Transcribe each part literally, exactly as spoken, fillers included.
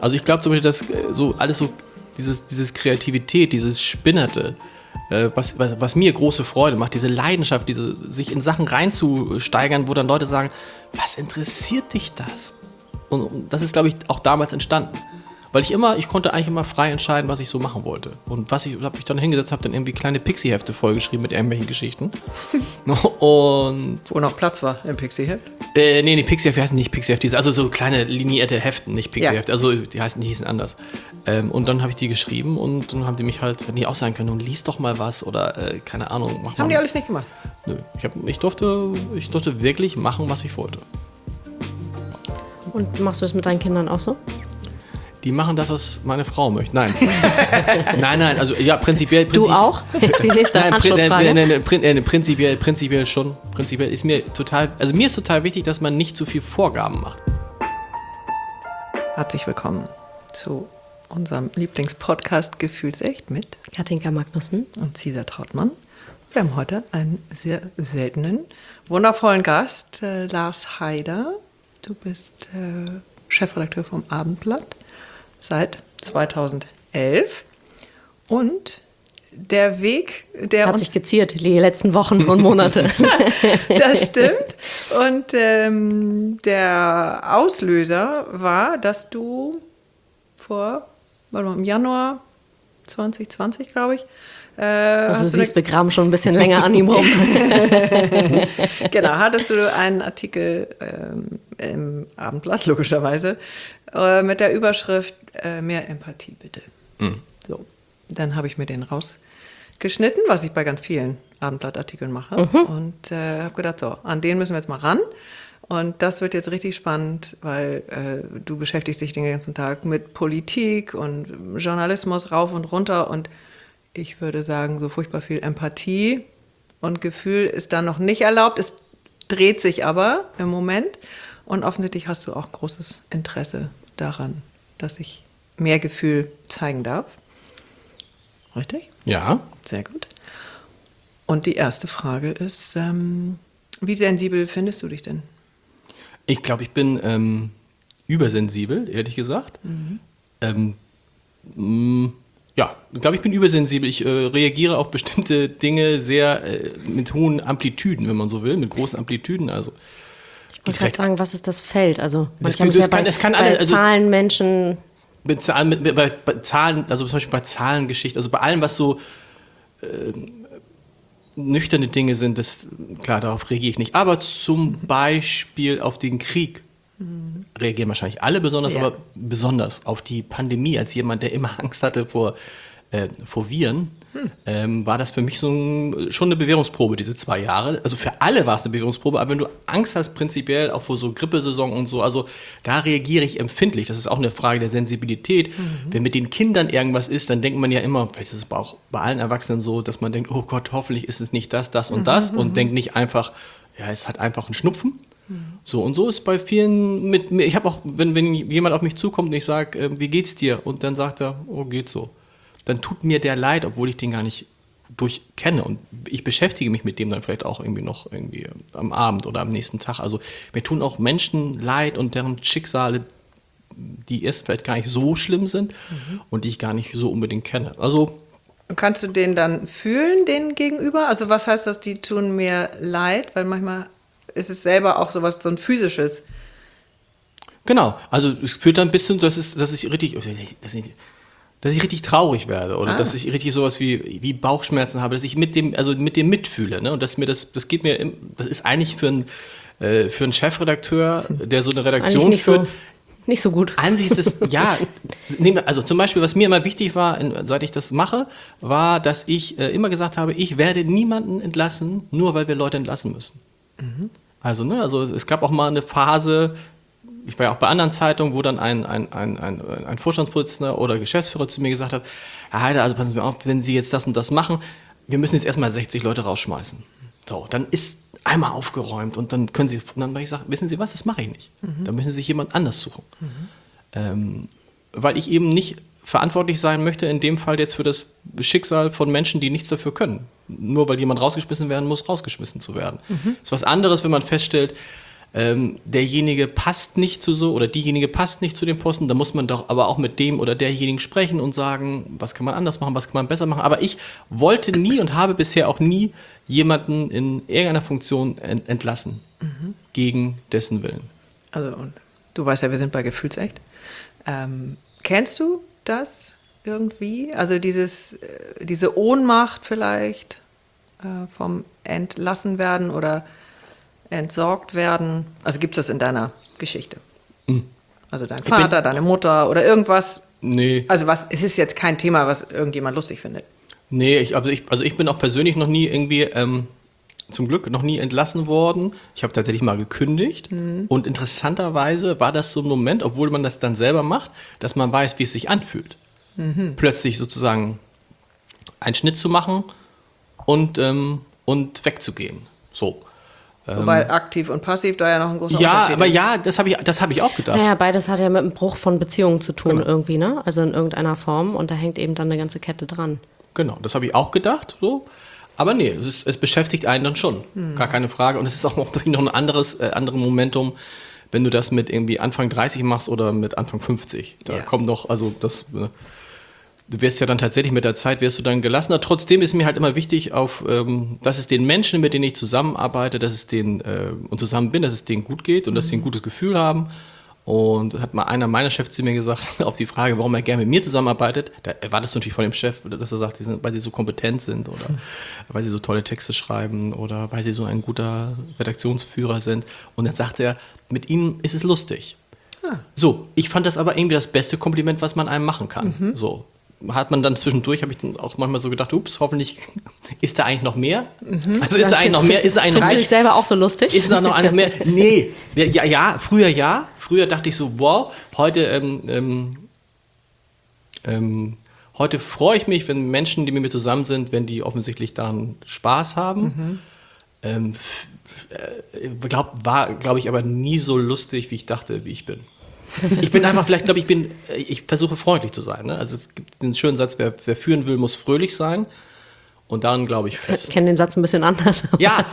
Also ich glaube zum Beispiel, dass äh, so alles so, dieses, dieses Kreativität, dieses Spinnerte, äh, was, was, was mir große Freude macht, diese Leidenschaft, diese, sich in Sachen reinzusteigern, wo dann Leute sagen, was interessiert dich das? Und, und das ist, glaube ich, auch damals entstanden. Weil ich immer, ich konnte eigentlich immer frei entscheiden, was ich so machen wollte. Und was ich, habe ich dann hingesetzt, habe dann irgendwie kleine Pixie-Hefte vollgeschrieben mit irgendwelchen Geschichten. Und wo noch Platz war im Pixie-Heft? Äh, nee, die Pixie-Hefte heißen nicht Pixie-Hefte, also so kleine linierte Heften, nicht Pixie-Hefte. Ja. Also die heißen, die hießen anders. Ähm, und dann habe ich die geschrieben und dann haben die mich halt, hätten die auch sagen können, nun lies doch mal was oder äh, keine Ahnung. Mach Haben mal. die alles nicht gemacht? Nö, ich, hab, ich, durfte, ich durfte wirklich machen, was ich wollte. Und machst du das mit deinen Kindern auch so? Die machen das, was meine Frau möchte. Nein. nein, nein, also ja, prinzipiell. Prinzip, du auch? Jetzt die nächste nein, Anschlussfrage. Nein, nein, nein, prin, äh, prinzipiell, prinzipiell schon. Prinzipiell ist mir total, also mir ist total wichtig, dass man nicht zu viel Vorgaben macht. Herzlich willkommen zu unserem Lieblingspodcast Gefühlsecht mit Katinka Magnussen und Cesar Trautmann. Wir haben heute einen sehr seltenen, wundervollen Gast, äh, Lars Haider. Du bist äh, Chefredakteur vom Abendblatt seit zweitausendelf und der Weg, der hat uns... sich geziert, die letzten Wochen und Monate. Das stimmt. Und ähm, der Auslöser war, dass du vor, warte mal, im Januar zwanzig zwanzig, glaube ich, Äh, also du siehst, wir graben schon ein bisschen länger an ihm rum. Genau, hattest du einen Artikel ähm, im Abendblatt, logischerweise, äh, mit der Überschrift äh, mehr Empathie, bitte. Mhm. So, dann habe ich mir den rausgeschnitten, was ich bei ganz vielen Abendblattartikeln mache. Mhm. Und äh, habe gedacht, so, an den müssen wir jetzt mal ran. Und das wird jetzt richtig spannend, weil äh, du beschäftigst dich den ganzen Tag mit Politik und Journalismus rauf und runter und ich würde sagen, so furchtbar viel Empathie und Gefühl ist da noch nicht erlaubt. Es dreht sich aber im Moment. Und offensichtlich hast du auch großes Interesse daran, dass ich mehr Gefühl zeigen darf. Richtig? Ja. Sehr gut. Und die erste Frage ist, ähm, wie sensibel findest du dich denn? Ich glaube, ich bin ähm, übersensibel, ehrlich gesagt. Mhm. Ähm, mh, Ja, ich glaube, ich bin übersensibel. Ich äh, reagiere auf bestimmte Dinge sehr äh, mit hohen Amplitüden, wenn man so will, mit großen Amplitüden. Also, ich wollte gerade sagen, was ist das Feld? Also Das manchmal kann- ist ja das kann- bei, es kann bei alle- also- Zahlen, Menschen... mit Zahlen, mit, bei, bei Zahlen, also zum Beispiel bei Zahlengeschichte, also bei allem, was so äh, nüchterne Dinge sind, das, klar, darauf reagiere ich nicht. Aber zum Beispiel auf den Krieg reagieren wahrscheinlich alle besonders, Ja. aber besonders auf die Pandemie, als jemand, der immer Angst hatte vor, äh, vor Viren, hm. ähm, war das für mich so ein, schon eine Bewährungsprobe, diese zwei Jahre. Also für alle war es eine Bewährungsprobe, aber wenn du Angst hast prinzipiell, auch vor so Grippesaison und so, also da reagiere ich empfindlich. Das ist auch eine Frage der Sensibilität. Mhm. Wenn mit den Kindern irgendwas ist, dann denkt man ja immer, vielleicht ist es auch bei allen Erwachsenen so, dass man denkt, oh Gott, hoffentlich ist es nicht das, das und das, mhm. und denkt nicht einfach, ja, es hat einfach einen Schnupfen. So, und so ist bei vielen mit mir. Ich habe auch, wenn, wenn jemand auf mich zukommt und ich sage, äh, wie geht's dir? Und dann sagt er, oh, geht so. Dann tut mir der leid, obwohl ich den gar nicht durchkenne. Und ich beschäftige mich mit dem dann vielleicht auch irgendwie noch irgendwie am Abend oder am nächsten Tag. Also mir tun auch Menschen leid und deren Schicksale, die erst vielleicht gar nicht so schlimm sind, mhm. und die ich gar nicht so unbedingt kenne. Also kannst du den dann fühlen, denen gegenüber? Also was heißt das, die tun mir leid? Weil manchmal ist es selber auch sowas, so ein physisches. Genau, also es führt dann bis hin, dass, es, dass, ich, richtig, dass, ich, dass ich richtig traurig werde oder ah. dass ich richtig sowas wie, wie Bauchschmerzen habe, dass ich mit dem, also mit dem mitfühle. Ne? Und dass mir das, das geht mir, das ist eigentlich für einen, äh, für einen Chefredakteur, der so eine Redaktion nicht führt. So, nicht so gut. An sich ist es, ja, also zum Beispiel, was mir immer wichtig war, seit ich das mache, war, dass ich äh, immer gesagt habe, ich werde niemanden entlassen, nur weil wir Leute entlassen müssen. Mhm. Also, ne, also es gab auch mal eine Phase, ich war ja auch bei anderen Zeitungen, wo dann ein, ein, ein, ein, ein Vorstandsvorsitzender oder Geschäftsführer zu mir gesagt hat, Herr Haider, also passen Sie mir auf, wenn Sie jetzt das und das machen, wir müssen jetzt erstmal sechzig Leute rausschmeißen. So, dann ist einmal aufgeräumt und dann können Sie, und dann habe ich gesagt, wissen Sie was, das mache ich nicht. Mhm. Dann müssen Sie sich jemand anders suchen. Mhm. Ähm, weil ich eben nicht verantwortlich sein möchte, in dem Fall jetzt für das Schicksal von Menschen, die nichts dafür können. Nur weil jemand rausgeschmissen werden muss, rausgeschmissen zu werden. Mhm. Das ist was anderes, wenn man feststellt, ähm, derjenige passt nicht zu so oder diejenige passt nicht zu dem Posten, da muss man doch aber auch mit dem oder derjenigen sprechen und sagen, was kann man anders machen, was kann man besser machen. Aber ich wollte nie und habe bisher auch nie jemanden in irgendeiner Funktion ent- entlassen, mhm. gegen dessen Willen. Also, und du weißt ja, wir sind bei Gefühlsecht. Ähm, kennst du das irgendwie? Also dieses, äh, diese Ohnmacht vielleicht äh, vom Entlassenwerden oder entsorgt werden. Also gibt es das in deiner Geschichte? Mhm. Also dein Vater, deine Mutter oder irgendwas? Nee. Also was, es ist jetzt kein Thema, was irgendjemand lustig findet. Nee, ich, also, ich, also ich bin auch persönlich noch nie irgendwie, ähm, zum Glück, noch nie entlassen worden. Ich habe tatsächlich mal gekündigt. Mhm. Und interessanterweise war das so ein Moment, obwohl man das dann selber macht, dass man weiß, wie es sich anfühlt. Mhm. Plötzlich sozusagen einen Schnitt zu machen und, ähm, und wegzugehen. So. Wobei aktiv und passiv da ja noch ein großer ja, Unterschied aber ist. Ja, das habe ich, das hab ich auch gedacht. Naja, beides hat ja mit dem Bruch von Beziehungen zu tun genau. irgendwie, ne? Also in irgendeiner Form. Und da hängt eben dann eine ganze Kette dran. Genau, das habe ich auch gedacht. So. Aber nee, es, ist, es beschäftigt einen dann schon. Hm. Gar keine Frage. Und es ist auch noch, noch ein anderes, äh, anderes Momentum, wenn du das mit irgendwie Anfang dreißig machst oder mit Anfang fünfzig. Da ja. kommt noch, also das... Äh, Du wirst ja dann tatsächlich mit der Zeit, wirst du dann gelassener. Trotzdem ist mir halt immer wichtig, auf, ähm, dass es den Menschen, mit denen ich zusammenarbeite, dass es denen äh, und zusammen bin, dass es denen gut geht und mhm. dass sie ein gutes Gefühl haben. Und hat mal einer meiner Chefs zu mir gesagt, auf die Frage, warum er gerne mit mir zusammenarbeitet, da erwartest du natürlich von dem Chef, dass er sagt, sie sind, weil sie so kompetent sind oder mhm. weil sie so tolle Texte schreiben oder weil sie so ein guter Redaktionsführer sind. Und dann sagt er, mit ihnen ist es lustig. Ah. So, ich fand das aber irgendwie das beste Kompliment, was man einem machen kann. Mhm. So. Hat man dann zwischendurch, habe ich dann auch manchmal so gedacht, ups, hoffentlich ist da eigentlich noch mehr? Mhm. Also ist da eigentlich noch mehr? Ist da eigentlich noch Findest du dich selber auch so lustig? Ist da noch einer mehr? Nee, ja, ja, früher ja. Früher dachte ich so, wow, heute, ähm, ähm, ähm, heute freue ich mich, wenn Menschen, die mit mir zusammen sind, wenn die offensichtlich daran Spaß haben. Mhm. Ähm, äh, glaub, war, glaube ich, aber nie so lustig, wie ich dachte, wie ich bin. Ich bin einfach, vielleicht glaube ich, bin, ich versuche freundlich zu sein. Ne? Also es gibt den schönen Satz, wer, wer führen will, muss fröhlich sein. Und daran glaube ich fest. Ich kenne den Satz ein bisschen anders. Ja.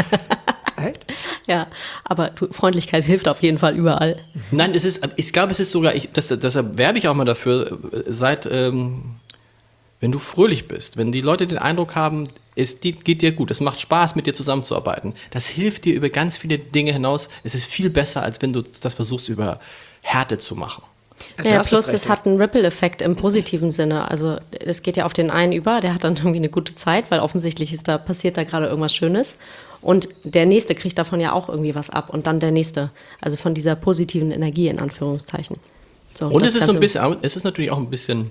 Ja, aber du, Freundlichkeit hilft auf jeden Fall überall. Nein, es ist, ich glaube, es ist sogar, ich, das, deshalb werbe ich auch mal dafür, seit, ähm, wenn du fröhlich bist, wenn die Leute den Eindruck haben, es geht dir gut, es macht Spaß, mit dir zusammenzuarbeiten. Das hilft dir über ganz viele Dinge hinaus. Es ist viel besser, als wenn du das versuchst, über Härte zu machen. Ja, plus es hat einen Ripple-Effekt im positiven Sinne. Also es geht ja auf den einen über, der hat dann irgendwie eine gute Zeit, weil offensichtlich ist da, passiert da gerade irgendwas Schönes. Und der Nächste kriegt davon ja auch irgendwie was ab. Und dann der Nächste. Also von dieser positiven Energie in Anführungszeichen. So, und es ist so ein bisschen, es ist natürlich auch ein bisschen,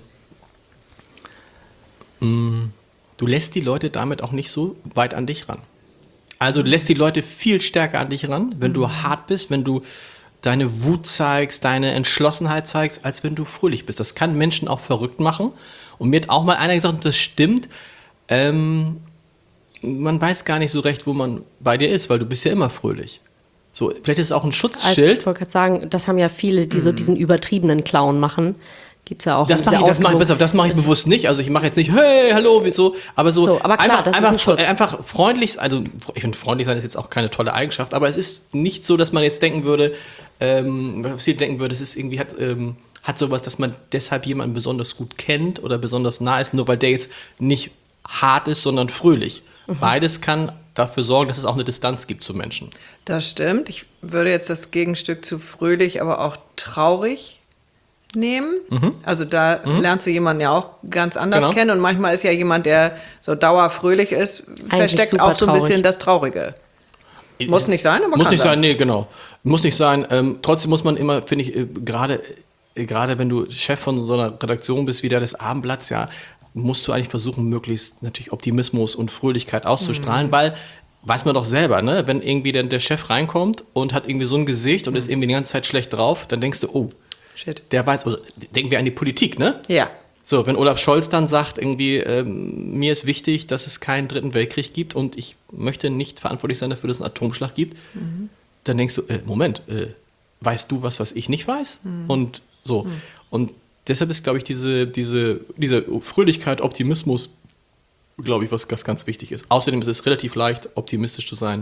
mh, du lässt die Leute damit auch nicht so weit an dich ran. Also du lässt die Leute viel stärker an dich ran, wenn du hart bist, wenn du deine Wut zeigst, deine Entschlossenheit zeigst, als wenn du fröhlich bist. Das kann Menschen auch verrückt machen. Und mir hat auch mal einer gesagt, und das stimmt, ähm, man weiß gar nicht so recht, wo man bei dir ist, weil du bist ja immer fröhlich. So, vielleicht ist es auch ein Schutzschild. Also ich wollte gerade sagen, das haben ja viele, die so diesen übertriebenen Clown machen. Gibt's ja auch. Das mache ich, das mach ich, besser, das mach ich bewusst nicht. Also ich mache jetzt nicht, hey, hallo, wieso, aber so, so aber klar, einfach, das einfach, ist ein Schutz. einfach freundlich, also ich finde, freundlich sein ist jetzt auch keine tolle Eigenschaft, aber es ist nicht so, dass man jetzt denken würde, ähm, was ihr denken würde, es ist irgendwie, hat, ähm, hat sowas, dass man deshalb jemanden besonders gut kennt oder besonders nah ist, nur weil der jetzt nicht hart ist, sondern fröhlich. Mhm. Beides kann dafür sorgen, dass es auch eine Distanz gibt zu Menschen. Das stimmt. Ich würde jetzt das Gegenstück zu fröhlich, aber auch traurig nehmen. Mhm. Also da mhm. lernst du jemanden ja auch ganz anders genau. kennen. Und manchmal ist ja jemand, der so dauerfröhlich ist, eigentlich versteckt auch so ein bisschen das Traurige. Muss nicht sein, aber muss kann nicht sein. sein, nee, genau. Muss nicht sein. Ähm, trotzdem muss man immer, finde ich, äh, gerade äh, gerade wenn du Chef von so einer Redaktion bist, wie der des Abendblatts, ja, musst du eigentlich versuchen, möglichst natürlich Optimismus und Fröhlichkeit auszustrahlen, mhm. weil, weiß man doch selber, ne, wenn irgendwie der, der Chef reinkommt und hat irgendwie so ein Gesicht und mhm. ist irgendwie die ganze Zeit schlecht drauf, dann denkst du, oh, Shit. Der weiß, also denken wir an die Politik, ne? Ja. So, wenn Olaf Scholz dann sagt, irgendwie, ähm, mir ist wichtig, dass es keinen dritten Weltkrieg gibt und ich möchte nicht verantwortlich sein dafür, dass es einen Atomschlag gibt, mhm. dann denkst du, äh, Moment, äh, weißt du was, was ich nicht weiß? Mhm. Und so. Mhm. Und deshalb ist, glaube ich, diese, diese, diese Fröhlichkeit, Optimismus, glaube ich, was, was ganz wichtig ist. Außerdem ist es relativ leicht, optimistisch zu sein,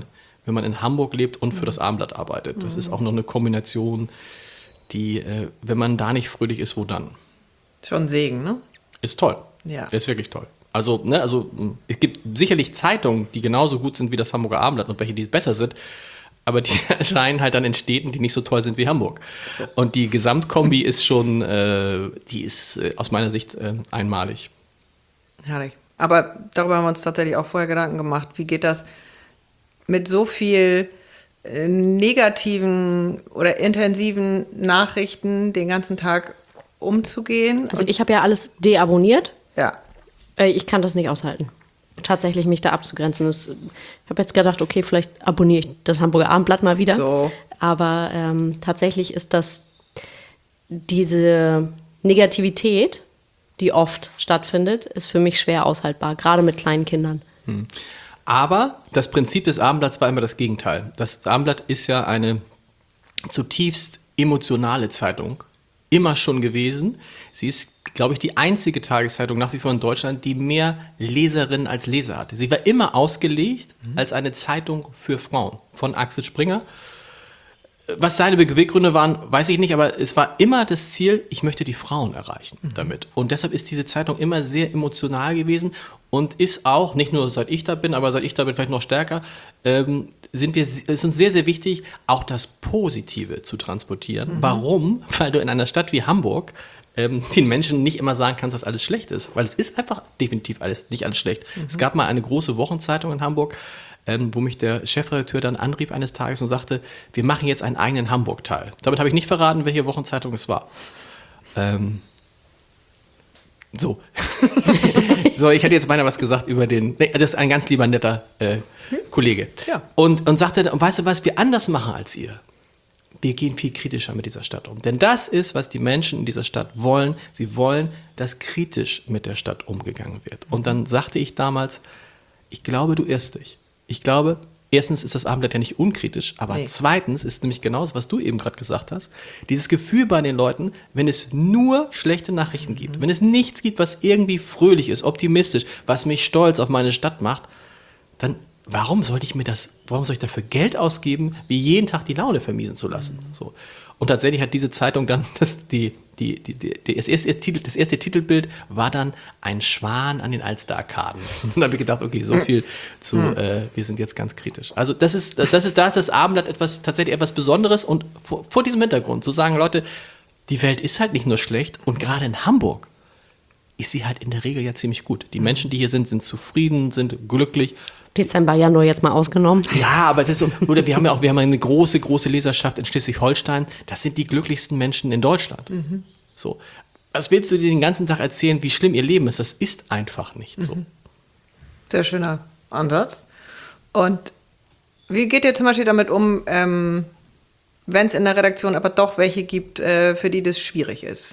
wenn man in Hamburg lebt und für das Abendblatt arbeitet. Das ist auch noch eine Kombination, die, äh, wenn man da nicht fröhlich ist, wo dann? Schon ein Segen, ne? Ist toll. Ja. Der ist wirklich toll. Also, ne, also es gibt sicherlich Zeitungen, die genauso gut sind wie das Hamburger Abendblatt und welche, die besser sind, aber die erscheinen halt dann in Städten, die nicht so toll sind wie Hamburg. So. Und die Gesamtkombi ist schon, äh, die ist äh, aus meiner Sicht äh, einmalig. Herrlich. Aber darüber haben wir uns tatsächlich auch vorher Gedanken gemacht. Wie geht das mit so viel äh, negativen oder intensiven Nachrichten den ganzen Tag umzugehen? Also ich habe ja alles deabonniert. Ja. Ich kann das nicht aushalten, tatsächlich mich da abzugrenzen. Das, ich habe jetzt gedacht, okay, vielleicht abonniere ich das Hamburger Abendblatt mal wieder. So. Aber ähm, tatsächlich ist das diese Negativität, die oft stattfindet, ist für mich schwer aushaltbar, gerade mit kleinen Kindern. Hm. Aber das Prinzip des Abendblatts war immer das Gegenteil. Das Abendblatt ist ja eine zutiefst emotionale Zeitung, immer schon gewesen. Sie ist, glaube ich, die einzige Tageszeitung nach wie vor in Deutschland, die mehr Leserinnen als Leser hatte. Sie war immer ausgelegt mhm. als eine Zeitung für Frauen von Axel Springer. Was seine Beweggründe waren, weiß ich nicht, aber es war immer das Ziel, ich möchte die Frauen erreichen mhm. damit. Und deshalb ist diese Zeitung immer sehr emotional gewesen und ist auch, nicht nur seit ich da bin, aber seit ich da bin vielleicht noch stärker, ähm, sind wir, es ist uns sehr, sehr wichtig, auch das Positive zu transportieren. Mhm. Warum? Weil du in einer Stadt wie Hamburg ähm, den Menschen nicht immer sagen kannst, dass alles schlecht ist. Weil es ist einfach definitiv alles, nicht alles schlecht. Mhm. Es gab mal eine große Wochenzeitung in Hamburg, ähm, wo mich der Chefredakteur dann anrief eines Tages und sagte, wir machen jetzt einen eigenen Hamburg-Teil. Damit habe ich nicht verraten, welche Wochenzeitung es war. Ähm, so. So, ich hätte jetzt beinahe was gesagt über den, nee, das ist ein ganz lieber, netter äh, Kollege. Ja. Und, und sagte, und weißt du, was wir anders machen als ihr? Wir gehen viel kritischer mit dieser Stadt um. Denn das ist, was die Menschen in dieser Stadt wollen. Sie wollen, dass kritisch mit der Stadt umgegangen wird. Und dann sagte ich damals, ich glaube, du irrst dich. Ich glaube, erstens ist das Abendblatt ja nicht unkritisch, aber nee. Zweitens ist nämlich genauso, was du eben gerade gesagt hast, dieses Gefühl bei den Leuten, wenn es nur schlechte Nachrichten mhm. gibt, wenn es nichts gibt, was irgendwie fröhlich ist, optimistisch, was mich stolz auf meine Stadt macht, dann warum sollte ich mir das, warum soll ich dafür Geld ausgeben, wie jeden Tag die Laune vermiesen zu lassen? Mhm. So. Und tatsächlich hat diese Zeitung dann, das, die, die, die, die, das, erste, das erste Titelbild war dann ein Schwan an den Alster-Arkaden. Und dann habe ich gedacht, okay, so viel zu, mhm. äh, wir sind jetzt ganz kritisch. Also das ist, das ist, da ist das Abendblatt etwas, tatsächlich etwas Besonderes und vor, vor diesem Hintergrund zu sagen, Leute, die Welt ist halt nicht nur schlecht und gerade in Hamburg ist sie halt in der Regel ja ziemlich gut. Die Menschen, die hier sind, sind zufrieden, sind glücklich. Dezember, Januar jetzt mal ausgenommen. Ja, aber das ist, oder wir haben ja auch, wir haben eine große, große Leserschaft in Schleswig-Holstein. Das sind die glücklichsten Menschen in Deutschland. Mhm. So. Was willst du dir den ganzen Tag erzählen, wie schlimm ihr Leben ist? Das ist einfach nicht so. Mhm. Sehr schöner Ansatz. Und wie geht ihr zum Beispiel damit um, ähm, wenn es in der Redaktion aber doch welche gibt, äh, für die das schwierig ist?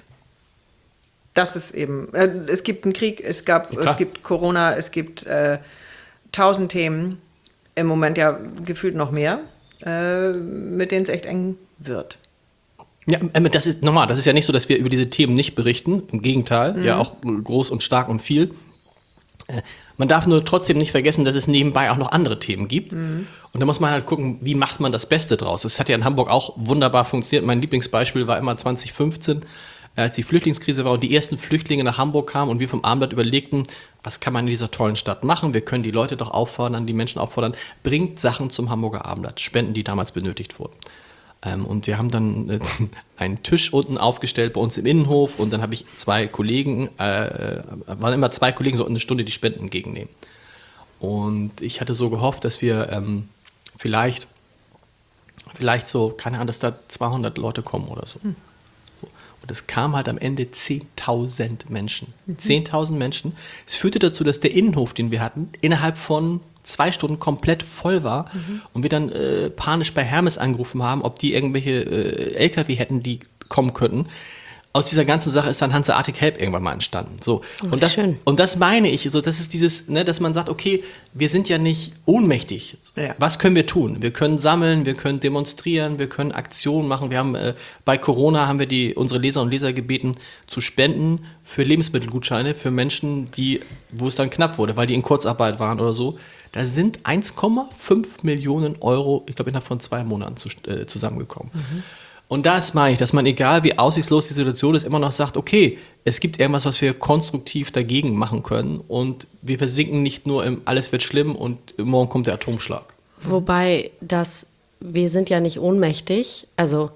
Das ist eben, äh, es gibt einen Krieg, es gab, ja, es gibt Corona, es gibt äh, tausend Themen, im Moment ja gefühlt noch mehr, äh, mit denen es echt eng wird. Ja, das ist normal. Das ist ja nicht so, dass wir über diese Themen nicht berichten. Im Gegenteil, mhm. ja auch groß und stark und viel. Äh, man darf nur trotzdem nicht vergessen, dass es nebenbei auch noch andere Themen gibt. Mhm. Und da muss man halt gucken, wie macht man das Beste draus. Das hat ja in Hamburg auch wunderbar funktioniert. Mein Lieblingsbeispiel war immer zwanzig fünfzehn, als die Flüchtlingskrise war und die ersten Flüchtlinge nach Hamburg kamen und wir vom Abendblatt überlegten, was kann man in dieser tollen Stadt machen? Wir können die Leute doch auffordern, die Menschen auffordern, bringt Sachen zum Hamburger Abendblatt, Spenden, die damals benötigt wurden. Ähm, und wir haben dann äh, einen Tisch unten aufgestellt bei uns im Innenhof und dann habe ich zwei Kollegen, äh, waren immer zwei Kollegen so eine Stunde die Spenden entgegennehmen. Und ich hatte so gehofft, dass wir ähm, vielleicht, vielleicht so, keine Ahnung, dass da zweihundert Leute kommen oder so. Hm. Und es kam halt am Ende zehntausend Menschen. Mhm. zehntausend Menschen. Es führte dazu, dass der Innenhof, den wir hatten, innerhalb von zwei Stunden komplett voll war. Mhm. Und wir dann äh, panisch bei Hermes angerufen haben, ob die irgendwelche äh, L K W hätten, die kommen könnten. aus dieser ganzen Sache ist dann Hanseatic Help irgendwann mal entstanden. So. Oh, und, das, schön. und das meine ich, so, das ist dieses, ne, dass man sagt, okay, wir sind ja nicht ohnmächtig. Ja. Was können wir tun? Wir können sammeln, wir können demonstrieren, wir können Aktionen machen. Wir haben äh, bei Corona haben wir die, unsere Leser und Leser gebeten, zu spenden für Lebensmittelgutscheine für Menschen, die, wo es dann knapp wurde, weil die in Kurzarbeit waren oder so. Da sind eins Komma fünf Millionen Euro, ich glaube, innerhalb von zwei Monaten zu, äh, zusammengekommen. Mhm. Und das meine ich, dass man, egal wie aussichtslos die Situation ist, immer noch sagt, okay, es gibt irgendwas, was wir konstruktiv dagegen machen können und wir versinken nicht nur im alles wird schlimm und morgen kommt der Atomschlag. Wobei das, wir sind ja nicht ohnmächtig, also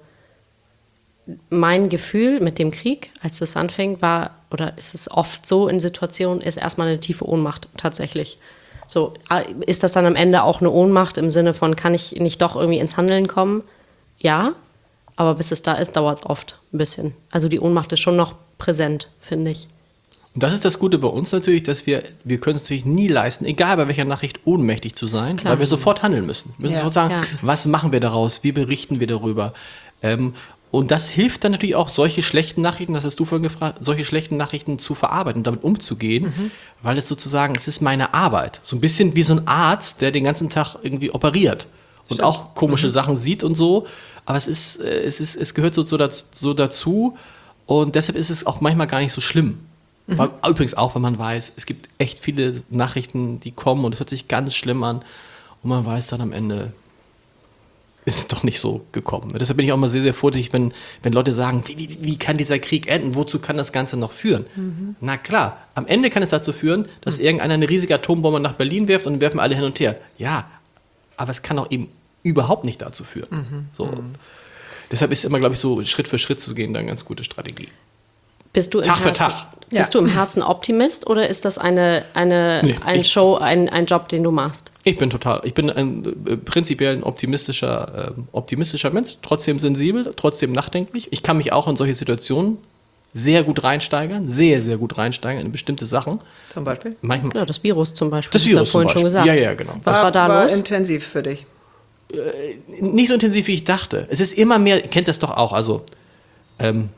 mein Gefühl mit dem Krieg, als das anfing, war, oder ist es oft so in Situationen, ist erstmal eine tiefe Ohnmacht tatsächlich. So, ist das dann am Ende auch eine Ohnmacht im Sinne von, kann ich nicht doch irgendwie ins Handeln kommen? Ja. Aber bis es da ist, dauert es oft ein bisschen. Also die Ohnmacht ist schon noch präsent, finde ich. Und das ist das Gute bei uns natürlich, dass wir, wir können es natürlich nie leisten, egal bei welcher Nachricht, ohnmächtig zu sein, Klar. weil wir sofort handeln müssen. Wir müssen Ja. sofort sagen, Ja. was machen wir daraus, wie berichten wir darüber. Ähm, und das hilft dann natürlich auch, solche schlechten Nachrichten, das hast du vorhin gefragt, solche schlechten Nachrichten zu verarbeiten, damit umzugehen, mhm. weil es sozusagen, es ist meine Arbeit. So ein bisschen wie so ein Arzt, der den ganzen Tag irgendwie operiert und Stimmt. auch komische Mhm. Sachen Sachen sieht und so. Aber es ist, es ist, es gehört so, so, dazu, so dazu und deshalb ist es auch manchmal gar nicht so schlimm. Mhm. Weil, übrigens auch, wenn man weiß, es gibt echt viele Nachrichten, die kommen und es hört sich ganz schlimm an und man weiß dann am Ende, ist es doch nicht so gekommen. Deshalb bin ich auch mal sehr, sehr vorsichtig, wenn, wenn Leute sagen, wie, wie, wie kann dieser Krieg enden, wozu kann das Ganze noch führen? Mhm. Na klar, am Ende kann es dazu führen, dass mhm. irgendeiner eine riesige Atombombe nach Berlin wirft und dann werfen alle hin und her. Ja, aber es kann auch eben überhaupt nicht dazu führen. Mhm. So. Mhm. Deshalb ist immer, glaube ich, so Schritt für Schritt zu gehen, dann eine ganz gute Strategie. Bist du im Tag für Herzen, Tag. Bist Ja. du im Herzen Optimist oder ist das eine, eine, Nee, ein ich- Show, ein, ein Job, den du machst? Ich bin total, ich bin ein äh, prinzipiell ein optimistischer, äh, optimistischer Mensch, trotzdem sensibel, trotzdem nachdenklich. Ich kann mich auch in solche Situationen sehr gut reinsteigern, sehr, sehr gut reinsteigern in bestimmte Sachen. Zum Beispiel? Manchmal Ja, das Virus zum Beispiel. das hast du ja Virus zum vorhin Beispiel. schon gesagt. Ja, ja, genau. Was war, da war los? intensiv für dich? Nicht so intensiv, wie ich dachte. Es ist immer mehr, ihr kennt das doch auch, also ähm,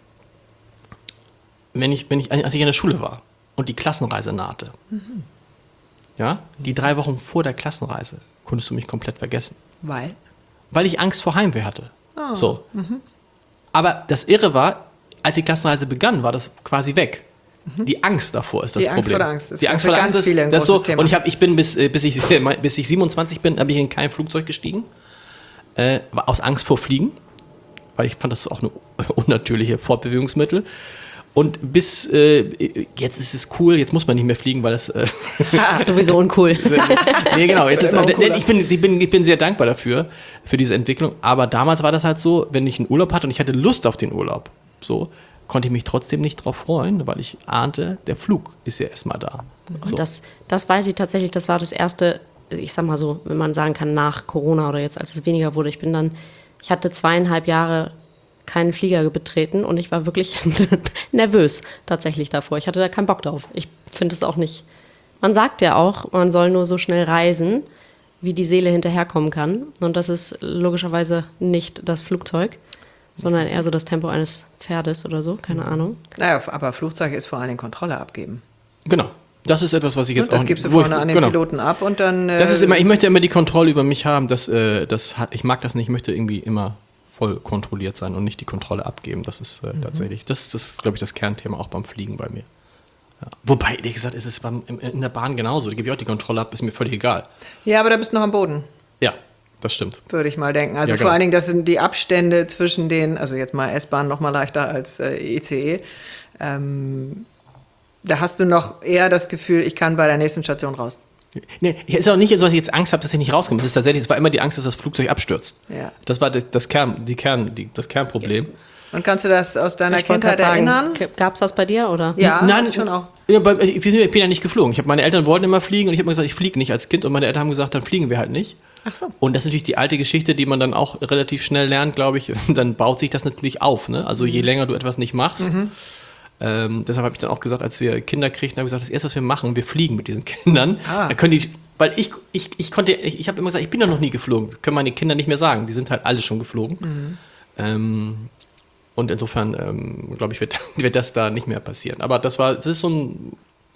wenn ich, wenn ich, als ich in der Schule war und die Klassenreise nahte, mhm. ja, die drei Wochen vor der Klassenreise konntest du mich komplett vergessen, Weil? weil ich Angst vor Heimweh hatte. Oh. So. Mhm. Aber das Irre war, als die Klassenreise begann, war das quasi weg. Mhm. Die Angst davor ist das Die Angst Problem. vor der Angst ist die Angst für vor der ganz Angst ist, viele ein das großes so, Thema. Und ich, hab, ich bin bis, äh, bis, ich, bis ich siebenundzwanzig bin, habe ich in kein Flugzeug gestiegen. Äh, aus Angst vor Fliegen, weil ich fand das auch eine unnatürliche Fortbewegungsmittel. Und bis äh, jetzt ist es cool, jetzt muss man nicht mehr fliegen, weil es äh, Sowieso uncool. nee, genau, jetzt ist, Immer äh, cooler. ich, bin, ich, bin, ich bin sehr dankbar dafür, für diese Entwicklung. Aber damals war das halt so, wenn ich einen Urlaub hatte und ich hatte Lust auf den Urlaub, so, konnte ich mich trotzdem nicht drauf freuen, weil ich ahnte, der Flug ist ja erstmal da. So. Und das, das weiß ich tatsächlich, das war das erste, ich sag mal so, wenn man sagen kann, nach Corona oder jetzt, als es weniger wurde. Ich bin dann, ich hatte zweieinhalb Jahre keinen Flieger betreten und ich war wirklich nervös tatsächlich davor. Ich hatte da keinen Bock drauf. Ich finde es auch nicht. Man sagt ja auch, man soll nur so schnell reisen, wie die Seele hinterherkommen kann. Und das ist logischerweise nicht das Flugzeug, sondern eher so das Tempo eines Pferdes oder so, keine Ahnung. Naja, aber Flugzeug ist vor allen Dingen Kontrolle abgeben. Genau. Das ist etwas, was ich jetzt Und das auch... gibst du wo ich- vorne an den genau. Piloten ab und dann... Äh, Das ist immer, ich möchte immer die Kontrolle über mich haben. Das, äh, das hat, ich mag das nicht, ich möchte irgendwie immer voll kontrolliert sein und nicht die Kontrolle abgeben. Das ist äh, mhm. tatsächlich, das, das ist, glaube ich, das Kernthema auch beim Fliegen bei mir. Ja. Wobei, ehrlich gesagt, ist es beim, in der Bahn genauso. Da gebe ich auch die Kontrolle ab, ist mir völlig egal. ja, aber da bist du noch am Boden, Ja, das stimmt. würde ich mal denken. Also Ja, vor genau. allen Dingen, das sind die Abstände zwischen den, also jetzt mal S-Bahn noch mal leichter als äh, I C E. Ähm, da hast du noch eher das Gefühl, ich kann bei der nächsten Station raus. Nee, es ist auch nicht so, dass ich jetzt Angst habe, dass ich nicht rauskomme. Es ist tatsächlich, es war immer die Angst, dass das Flugzeug abstürzt. Ja. Das war das, das, Kern, die Kern, die, das Kernproblem. Und kannst du das aus deiner Ich wollte Kindheit gerade sagen, erinnern? gab es das bei dir, oder? Ja, Nein, schon auch. Ja, bei- ich bin ich bin ja nicht geflogen. Ich hab, meine Eltern wollten immer fliegen und ich habe immer gesagt, ich fliege nicht als Kind. Und meine Eltern haben gesagt, dann fliegen wir halt nicht. Ach so. Und das ist natürlich die alte Geschichte, die man dann auch relativ schnell lernt, glaube ich. Dann baut sich das natürlich auf. Ne? Also je länger du etwas nicht machst. Mhm. Ähm, deshalb habe ich dann auch gesagt, als wir Kinder kriegten, habe ich gesagt, das erste, was wir machen, wir fliegen mit diesen Kindern. Ah. Dann können die, weil ich, ich, ich konnte, ich, ich habe immer gesagt, ich bin doch noch nie geflogen. Das können meine Kinder nicht mehr sagen. Die sind halt alle schon geflogen. Mhm. Ähm, Und insofern, ähm, glaube ich, wird, wird das da nicht mehr passieren. Aber das war, das ist so ein,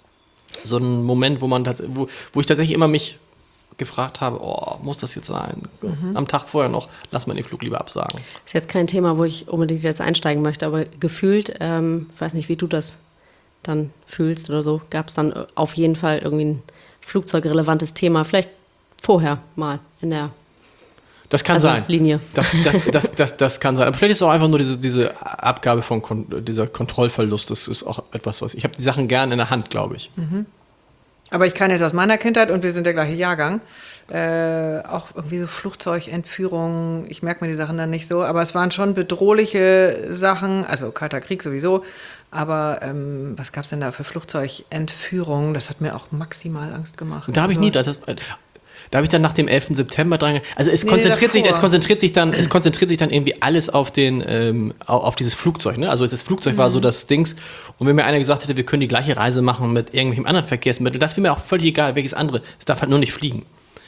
so ein Moment, wo man tats- wo, wo ich tatsächlich immer mich gefragt habe, oh, muss das jetzt sein? Mhm. Am Tag vorher noch, lass mal den Flug lieber absagen. Ist jetzt kein Thema, wo ich unbedingt jetzt einsteigen möchte, aber gefühlt, ähm, ich weiß nicht, wie du das dann fühlst oder so, gab es dann auf jeden Fall irgendwie ein flugzeugrelevantes Thema, vielleicht vorher mal in der Das kann also sein. Linie. Das, das, das, das, das kann sein. Aber vielleicht ist es auch einfach nur diese, diese Abgabe von Kon- dieser Kontrollverlust. Das ist auch etwas, was ich habe die Sachen gern in der Hand, glaube ich. Mhm. Aber ich kann jetzt aus meiner Kindheit, und wir sind der gleiche Jahrgang, äh, auch irgendwie so Flugzeugentführungen, ich merke mir die Sachen dann nicht so, aber es waren schon bedrohliche Sachen, also Kalter Krieg sowieso, aber ähm, was gab es denn da für Flugzeugentführungen? Das hat mir auch maximal Angst gemacht. Und da habe ich also, nie, das, da habe ich dann nach dem elften September dran, also es Nee, konzentriert sich, davor. es konzentriert sich dann, es konzentriert sich dann irgendwie alles auf den, ähm, au- auf dieses Flugzeug, ne? Also das Flugzeug Mhm. war so das Dings. Und wenn mir einer gesagt hätte, wir können die gleiche Reise machen mit irgendwelchem anderen Verkehrsmittel, das wäre mir auch völlig egal, welches andere. Es darf halt nur nicht fliegen.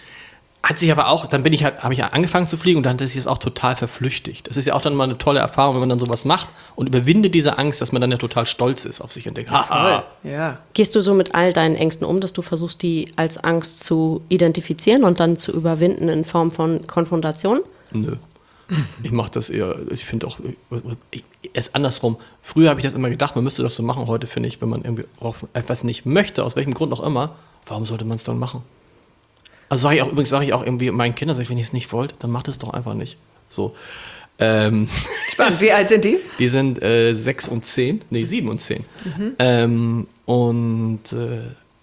Hat sich aber auch, dann bin ich halt, habe ich angefangen zu fliegen und dann hat sich das auch total verflüchtigt. Das ist ja auch dann mal eine tolle Erfahrung, wenn man dann sowas macht und überwindet diese Angst, dass man dann ja total stolz ist auf sich und denkt, haha. Ja. Gehst du so mit all deinen Ängsten um, dass du versuchst, die als Angst zu identifizieren und dann zu überwinden in Form von Konfrontation? Nö. Ich mache das eher, ich finde auch, es andersrum. Früher habe ich das immer gedacht, man müsste das so machen. Heute finde ich, wenn man irgendwie auf etwas nicht möchte, aus welchem Grund auch immer, warum sollte man es dann machen? Also sage ich auch, übrigens sage ich auch irgendwie meinen Kindern, sag ich, wenn ihr es nicht wollt, dann macht es doch einfach nicht. So. Ähm, Spannend. Wie alt sind die? die sind äh, sechs und zehn, nee, sieben und zehn. Mhm. Ähm, und äh,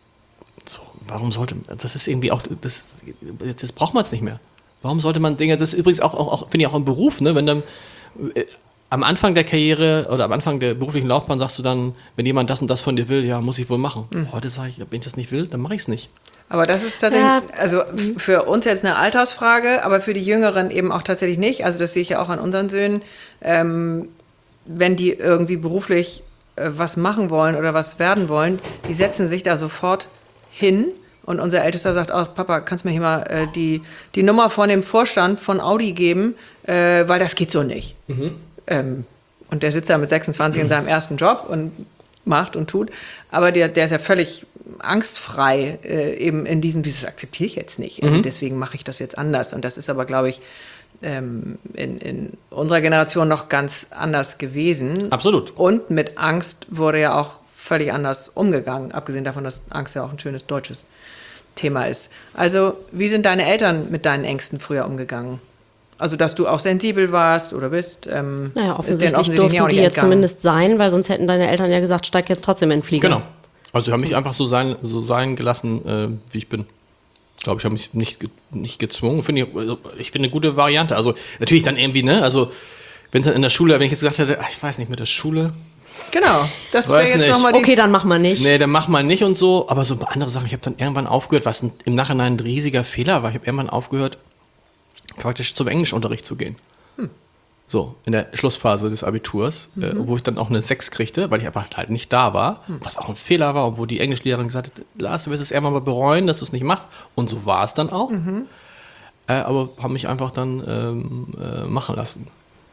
so, warum sollte, das ist irgendwie auch, das, das braucht man es nicht mehr. Warum sollte man Dinge, das ist übrigens auch, auch, auch finde ich auch im Beruf, ne, wenn dann äh, am Anfang der Karriere oder am Anfang der beruflichen Laufbahn sagst du dann, wenn jemand das und das von dir will, ja, muss ich wohl machen. Mhm. Heute sage ich, wenn ich das nicht will, dann mache ich es nicht. Aber das ist tatsächlich, Ja. also f- für uns jetzt eine Altersfrage, aber für die Jüngeren eben auch tatsächlich nicht. Also das sehe ich ja auch an unseren Söhnen. Ähm, wenn die irgendwie beruflich äh, was machen wollen oder was werden wollen, die setzen sich da sofort hin. Und unser Ältester sagt auch, Papa, kannst du mir hier mal äh, die, die Nummer von dem Vorstand von Audi geben, äh, weil das geht so nicht. Mhm. Ähm, und der sitzt da mit sechsundzwanzig mhm. in seinem ersten Job und macht und tut. Aber der, der ist ja völlig angstfrei äh, eben in diesem, das akzeptiere ich jetzt nicht. Mhm. Deswegen mache ich das jetzt anders. Und das ist aber, glaube ich, ähm, in, in unserer Generation noch ganz anders gewesen. Absolut. Und mit Angst wurde ja auch völlig anders umgegangen, abgesehen davon, dass Angst ja auch ein schönes deutsches Thema ist. Also, wie sind deine Eltern mit deinen Ängsten früher umgegangen? Also, dass du auch sensibel warst oder bist? Ähm, Naja, ist offensichtlich, denen offensichtlich durften auch nicht die ja entgangen. zumindest sein, weil sonst hätten deine Eltern ja gesagt, steig jetzt trotzdem in den Flieger. Genau. Also, die haben mich einfach so sein, so sein gelassen, äh, wie ich bin. Ich glaube, ich habe mich nicht, ge- nicht gezwungen. Finde ich, also, ich finde eine gute Variante. Also, natürlich dann irgendwie, ne? Also, wenn es dann in der Schule, wenn ich jetzt gesagt hätte, ach, ich weiß nicht, mit der Schule. Genau, das Weiß wäre jetzt nicht. nochmal die... Okay, dann mach mal nicht. Nee, dann mach mal nicht und so. Aber so andere Sachen, ich habe dann irgendwann aufgehört, was ein, im Nachhinein ein riesiger Fehler war. Ich habe irgendwann aufgehört, praktisch zum Englischunterricht zu gehen. Hm. So, in der Schlussphase des Abiturs, mhm. äh, wo ich dann auch eine sechs kriegte, weil ich einfach halt nicht da war, hm. was auch ein Fehler war und wo die Englischlehrerin gesagt hat, Lars, du wirst es irgendwann mal bereuen, dass du es nicht machst. Und so war es dann auch. Mhm. Äh, aber haben mich einfach dann ähm, äh, machen lassen.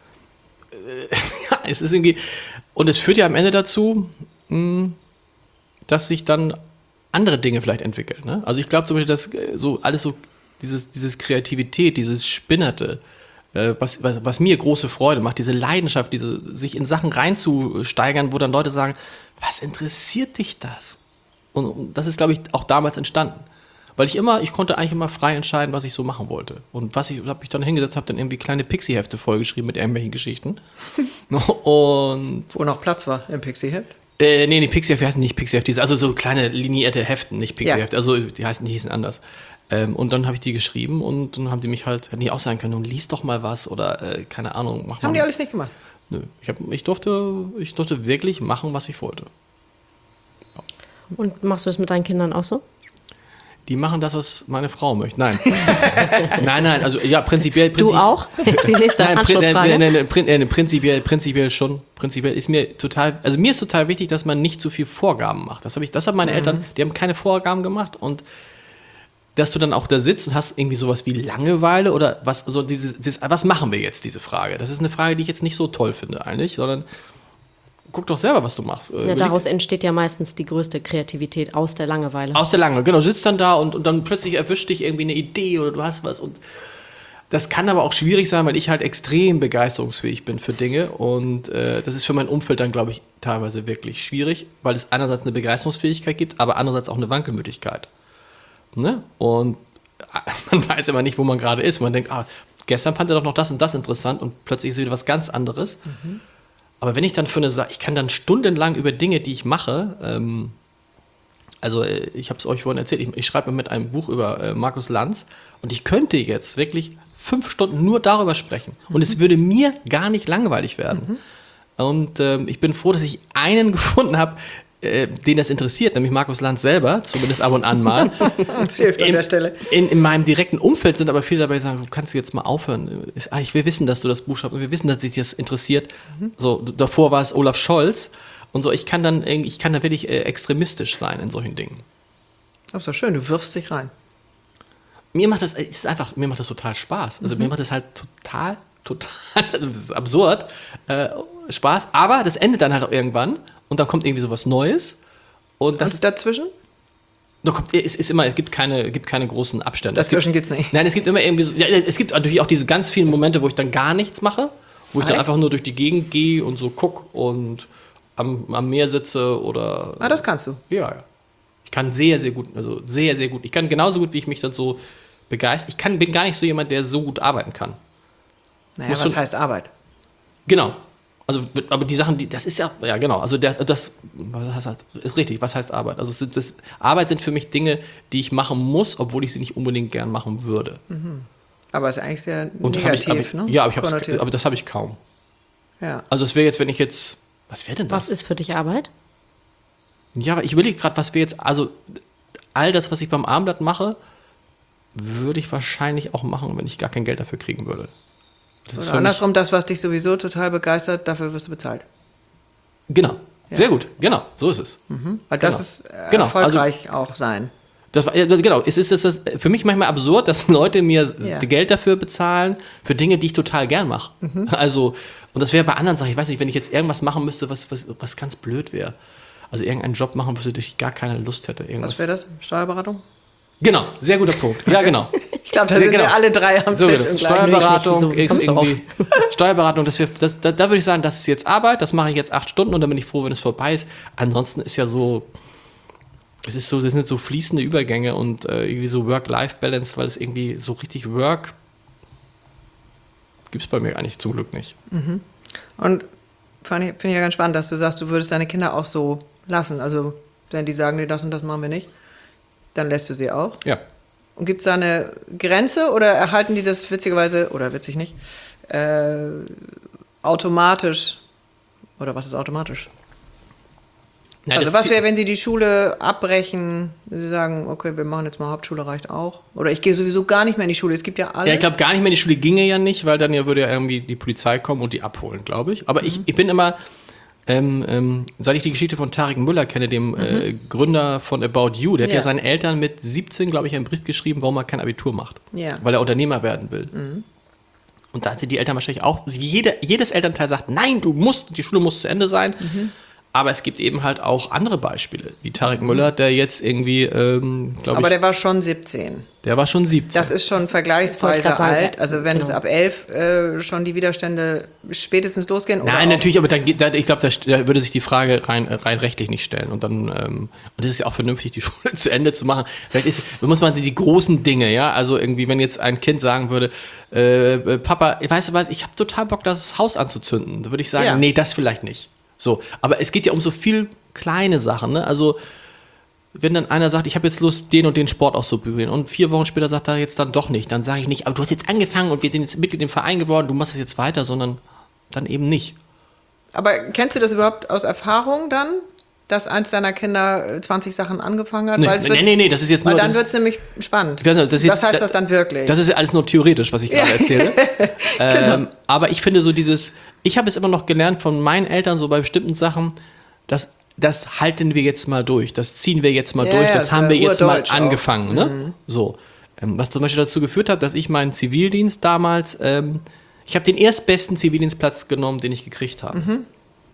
Äh, ja, es ist irgendwie... Und es führt ja am Ende dazu, mh, dass sich dann andere Dinge vielleicht entwickeln. Ne? Also ich glaube zum Beispiel, dass äh, so alles so, dieses, dieses Kreativität, dieses Spinnerte, äh, was, was, was mir große Freude macht, diese Leidenschaft, diese, sich in Sachen reinzusteigern, wo dann Leute sagen, was interessiert dich das? Und, und das ist, glaube ich, auch damals entstanden. Weil ich immer, ich konnte eigentlich immer frei entscheiden, was ich so machen wollte. Und was ich, habe mich dann hingesetzt, habe dann irgendwie kleine Pixie-Hefte vollgeschrieben mit irgendwelchen Geschichten. Und Wo noch Platz war im Pixie-Heft? Äh, nee, die Pixie-Hefte heißen nicht Pixie-Hefte, also so kleine linierte Heften, nicht Pixie-Hefte, ja. Also die heißen, die hießen anders. Ähm, und dann habe ich die geschrieben und dann haben die mich halt, hätten die auch sagen können, nun lies doch mal was oder äh, keine Ahnung, mach mal. Haben die alles nicht gemacht? Nö, ich, hab, ich, durfte, ich durfte wirklich machen, was ich wollte. Ja. Und machst du das mit deinen Kindern auch so? Die machen das, was meine Frau möchte. Nein. nein, nein, also ja, prinzipiell. Prinzip, du auch? Jetzt die nächste nein, Anschlussfrage. Nein, nein, nein, nein, prinzipiell, prinzipiell schon. Prinzipiell ist mir total, also mir ist total wichtig, dass man nicht zu viel Vorgaben macht. Das, hab ich, das haben meine mhm. Eltern, die haben keine Vorgaben gemacht und dass du dann auch da sitzt und hast irgendwie sowas wie Langeweile oder was, so dieses, dieses, was machen wir jetzt, diese Frage? Das ist eine Frage, die ich jetzt nicht so toll finde eigentlich, sondern guck doch selber, was du machst. Ja, daraus entsteht ja meistens die größte Kreativität aus der Langeweile. Aus der Langeweile, genau. Du sitzt dann da und, und dann plötzlich erwischt dich irgendwie eine Idee oder du hast was. Und das kann aber auch schwierig sein, weil ich halt extrem begeisterungsfähig bin für Dinge. Und äh, das ist für mein Umfeld dann, glaube ich, teilweise wirklich schwierig, weil es einerseits eine Begeisterungsfähigkeit gibt, aber andererseits auch eine Wankelmütigkeit. Ne? Und man weiß immer nicht, wo man gerade ist. Man denkt, ah, gestern fand er doch noch das und das interessant und plötzlich ist wieder was ganz anderes. Mhm. Aber wenn ich dann für eine Sache, ich kann dann stundenlang über Dinge, die ich mache, ähm, also ich habe es euch vorhin erzählt, ich, ich schreibe mit einem Buch über äh, Markus Lanz und ich könnte jetzt wirklich fünf Stunden nur darüber sprechen und mhm. es würde mir gar nicht langweilig werden. Mhm. Und ähm, ich bin froh, dass ich einen gefunden habe, äh, den das interessiert, nämlich Markus Lanz selber, zumindest ab und an mal. Das hilft an in, der Stelle. In, in meinem direkten Umfeld sind aber viele dabei, die sagen, so, kannst du jetzt mal aufhören? Ich, ah, ich will wissen, dass du das Buch schreibst und wir wissen, dass sich das interessiert. Mhm. So, davor war es Olaf Scholz und so. Ich kann dann, ich kann da wirklich äh, extremistisch sein in solchen Dingen. Das ist doch schön, du wirfst dich rein. Mir macht das, ist einfach, mir macht das total Spaß. Also mhm. mir macht das halt total, total, das ist absurd, äh, Spaß. Aber das endet dann halt auch irgendwann. Und dann kommt irgendwie sowas Neues. Und das und ist dazwischen? Da kommt, es ist immer, es gibt keine, gibt keine großen Abstände. Dazwischen gibt es nicht. Nein, es gibt immer irgendwie so, ja, es gibt natürlich auch diese ganz vielen Momente, wo ich dann gar nichts mache, wo ich dann einfach nur durch die Gegend gehe und so gucke und am, am Meer sitze oder. Ah, das kannst du. Ja, ja. Ich kann sehr, sehr gut, also sehr, sehr gut. Ich kann genauso gut, wie ich mich dann so begeistere. Ich kann, bin gar nicht so jemand, der so gut arbeiten kann. Naja, Muss was schon, heißt Arbeit? Genau. Also, aber die Sachen, die, das ist ja, ja genau, also der, das, was heißt, ist richtig, was heißt Arbeit? Also das, Arbeit sind für mich Dinge, die ich machen muss, obwohl ich sie nicht unbedingt gern machen würde. Mhm. Aber ist eigentlich sehr Und negativ, ich, ne? Ja, aber, ich aber das habe ich kaum. Ja. Also es wäre jetzt, wenn ich jetzt, was wäre denn das? Was ist für dich Arbeit? Ja, aber ich überlege gerade, was wäre jetzt, also all das, was ich beim Abendblatt mache, würde ich wahrscheinlich auch machen, wenn ich gar kein Geld dafür kriegen würde. Das Oder andersrum, das, was dich sowieso total begeistert, dafür wirst du bezahlt. Genau, ja. Sehr gut, genau, so ist es. Mhm. Weil das genau. ist äh, genau. erfolgreich also, auch sein. Das war, ja, genau, es ist, es ist für mich manchmal absurd, dass Leute mir ja. Geld dafür bezahlen, für Dinge, die ich total gern mache. Mhm. Also, und das wäre bei anderen Sachen, ich weiß nicht, wenn ich jetzt irgendwas machen müsste, was, was, was ganz blöd wäre. Also irgendeinen Job machen, wo ich gar keine Lust hätte. Irgendwas. Was wäre das? Steuerberatung? Genau, sehr guter Punkt. Ja, genau. Ich glaube, da sind genau. wir alle drei am so, Tisch. Steuerberatung, ist irgendwie, Steuerberatung, das wär, das, da, da würde ich sagen, das ist jetzt Arbeit, das mache ich jetzt acht Stunden und dann bin ich froh, wenn es vorbei ist. Ansonsten ist ja so, es ist so, das sind so fließende Übergänge und äh, irgendwie so Work-Life-Balance, weil es irgendwie so richtig Work gibt es bei mir eigentlich zum Glück nicht. Mhm. Und finde ich ja ganz spannend, dass du sagst, du würdest deine Kinder auch so lassen. Also wenn die sagen, nee, das und das machen wir nicht, dann lässt du sie auch. Ja. Und gibt es da eine Grenze oder erhalten die das witzigerweise, oder witzig nicht, äh, automatisch, oder was ist automatisch? Nein, also was wäre, wenn sie die Schule abbrechen, sie sagen, okay, wir machen jetzt mal Hauptschule, reicht auch? Oder ich gehe sowieso gar nicht mehr in die Schule, es gibt ja alles. Ja, ich glaube, gar nicht mehr in die Schule ginge ja nicht, weil dann ja würde ja irgendwie die Polizei kommen und die abholen, glaube ich. Aber mhm. ich, ich bin immer... Ähm, ähm, seit ich die Geschichte von Tarek Müller kenne, dem mhm. äh, Gründer von About You, der ja. hat ja seinen Eltern mit siebzehn, glaube ich, einen Brief geschrieben, warum er kein Abitur macht. Ja. Weil er Unternehmer werden will. Mhm. Und da sind die Eltern wahrscheinlich auch, jede, jedes Elternteil sagt, nein, du musst, die Schule muss zu Ende sein. Mhm. Aber es gibt eben halt auch andere Beispiele, wie Tarek mhm. Müller, der jetzt irgendwie, ähm, glaube ich... Aber der war schon siebzehn. Der war schon siebzehn. Das ist schon vergleichsweise alt. Also wenn genau. es ab elf äh, schon die Widerstände spätestens losgehen. Oder Nein, natürlich, aber dann, da, ich glaube, da, da würde sich die Frage rein, rein rechtlich nicht stellen. Und dann, ähm, und es ist ja auch vernünftig, die Schule zu Ende zu machen. Vielleicht ist, muss man die großen Dinge, ja, also irgendwie, wenn jetzt ein Kind sagen würde, äh, Papa, weißt du was, ich habe total Bock, das Haus anzuzünden. Da würde ich sagen, ja. nee, das vielleicht nicht. So, aber es geht ja um so viel kleine Sachen, ne? Also wenn dann einer sagt, ich habe jetzt Lust, den und den Sport auszuprobieren und vier Wochen später sagt er jetzt dann doch nicht, dann sage ich nicht, aber du hast jetzt angefangen und wir sind jetzt Mitglied im Verein geworden, du machst es jetzt weiter, sondern dann eben nicht. Aber kennst du das überhaupt aus Erfahrung dann, dass eins deiner Kinder zwanzig Sachen angefangen hat? Nee, weil es wird, nee, nee, nee, das ist jetzt weil nur... Weil dann wird es nämlich spannend. Das, das ist jetzt, was heißt das dann wirklich? Das ist ja alles nur theoretisch, was ich gerade erzähle. Genau. ähm, aber ich finde so dieses... Ich habe es immer noch gelernt von meinen Eltern, so bei bestimmten Sachen, dass das halten wir jetzt mal durch, das ziehen wir jetzt mal Ja, durch, ja, das das haben war wir jetzt mal urdeutsch auch. angefangen. Ne? So. Ähm, was zum Beispiel dazu geführt hat, dass ich meinen Zivildienst damals, ähm, ich habe den erstbesten Zivildienstplatz genommen, den ich gekriegt habe. Mhm.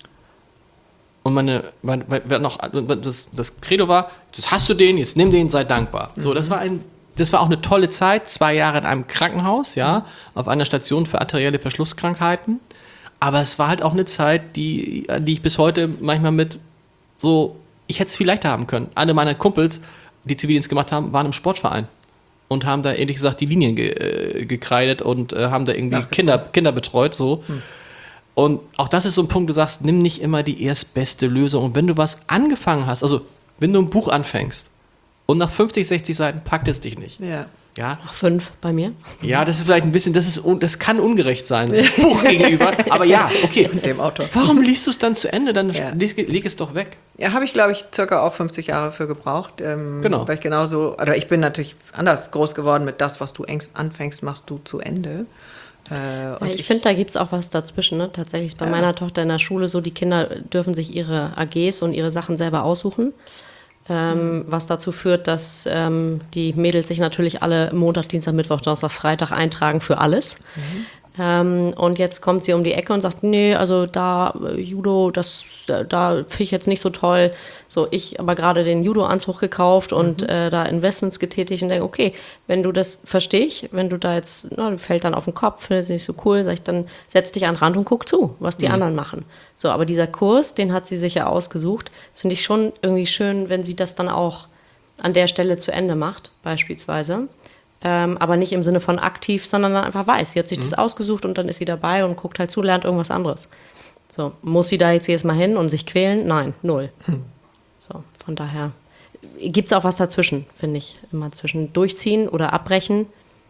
Und meine, meine, meine noch, das, das Credo war, das hast du den, jetzt nimm den, sei dankbar. So, das war ein, das war auch eine tolle Zeit, zwei Jahre in einem Krankenhaus, ja, auf einer Station für arterielle Verschlusskrankheiten. Aber es war halt auch eine Zeit, die, die ich bis heute manchmal mit so, ich hätte es viel leichter haben können. Alle meiner Kumpels, die Zivildienst gemacht haben, waren im Sportverein und haben da ehrlich gesagt die Linien ge, äh, gekreidet und äh, haben da irgendwie Kinder, Kinder betreut, so. Hm. Und auch das ist so ein Punkt, du sagst, nimm nicht immer die erstbeste Lösung. Und wenn du was angefangen hast, also wenn du ein Buch anfängst und nach fünfzig, sechzig Seiten packt es dich nicht. Ja. Ja, Ach, fünf bei mir. ja, das ist vielleicht ein bisschen, das ist, un- das kann ungerecht sein, das Buch gegenüber. Aber ja, okay. Dem Autor. Warum liest du es dann zu Ende? Dann Ja. leg, leg es doch weg. Ja, habe ich, glaube ich, circa auch fünfzig Jahre für gebraucht. Ähm, Genau. Weil ich genauso, oder ich bin natürlich anders groß geworden mit das, was du engst, anfängst, machst du zu Ende. Äh, und Ja, ich finde, da gibt es auch was dazwischen. Ne? Tatsächlich ist bei Ja. meiner Tochter in der Schule so, die Kinder dürfen sich ihre A Gs und ihre Sachen selber aussuchen. Ähm, was dazu führt, dass ähm, die Mädels sich natürlich alle Montag, Dienstag, Mittwoch, Donnerstag, Freitag eintragen für alles. Ähm, und jetzt kommt sie um die Ecke und sagt, nee, also da äh, Judo, das, da, da finde ich jetzt nicht so toll. So, ich aber gerade den Judo-Anzug gekauft und äh, da Investments getätigt und denke, okay, wenn du das, verstehe ich, wenn du da jetzt, na, du fällt dann auf den Kopf, findest du nicht so cool, sag ich, dann setz dich an den Rand und guck zu, was die anderen machen. So, aber dieser Kurs, den hat sie sich ja ausgesucht. Das finde ich schon irgendwie schön, wenn sie das dann auch an der Stelle zu Ende macht, beispielsweise. Ähm, aber nicht im Sinne von aktiv, sondern dann einfach weiß, sie hat sich das ausgesucht und dann ist sie dabei und guckt halt zu, lernt irgendwas anderes. So, muss sie da jetzt jedes Mal hin und sich quälen? Nein, null. Hm. So, von daher gibt es auch was dazwischen, finde ich. Immer zwischen durchziehen oder abbrechen.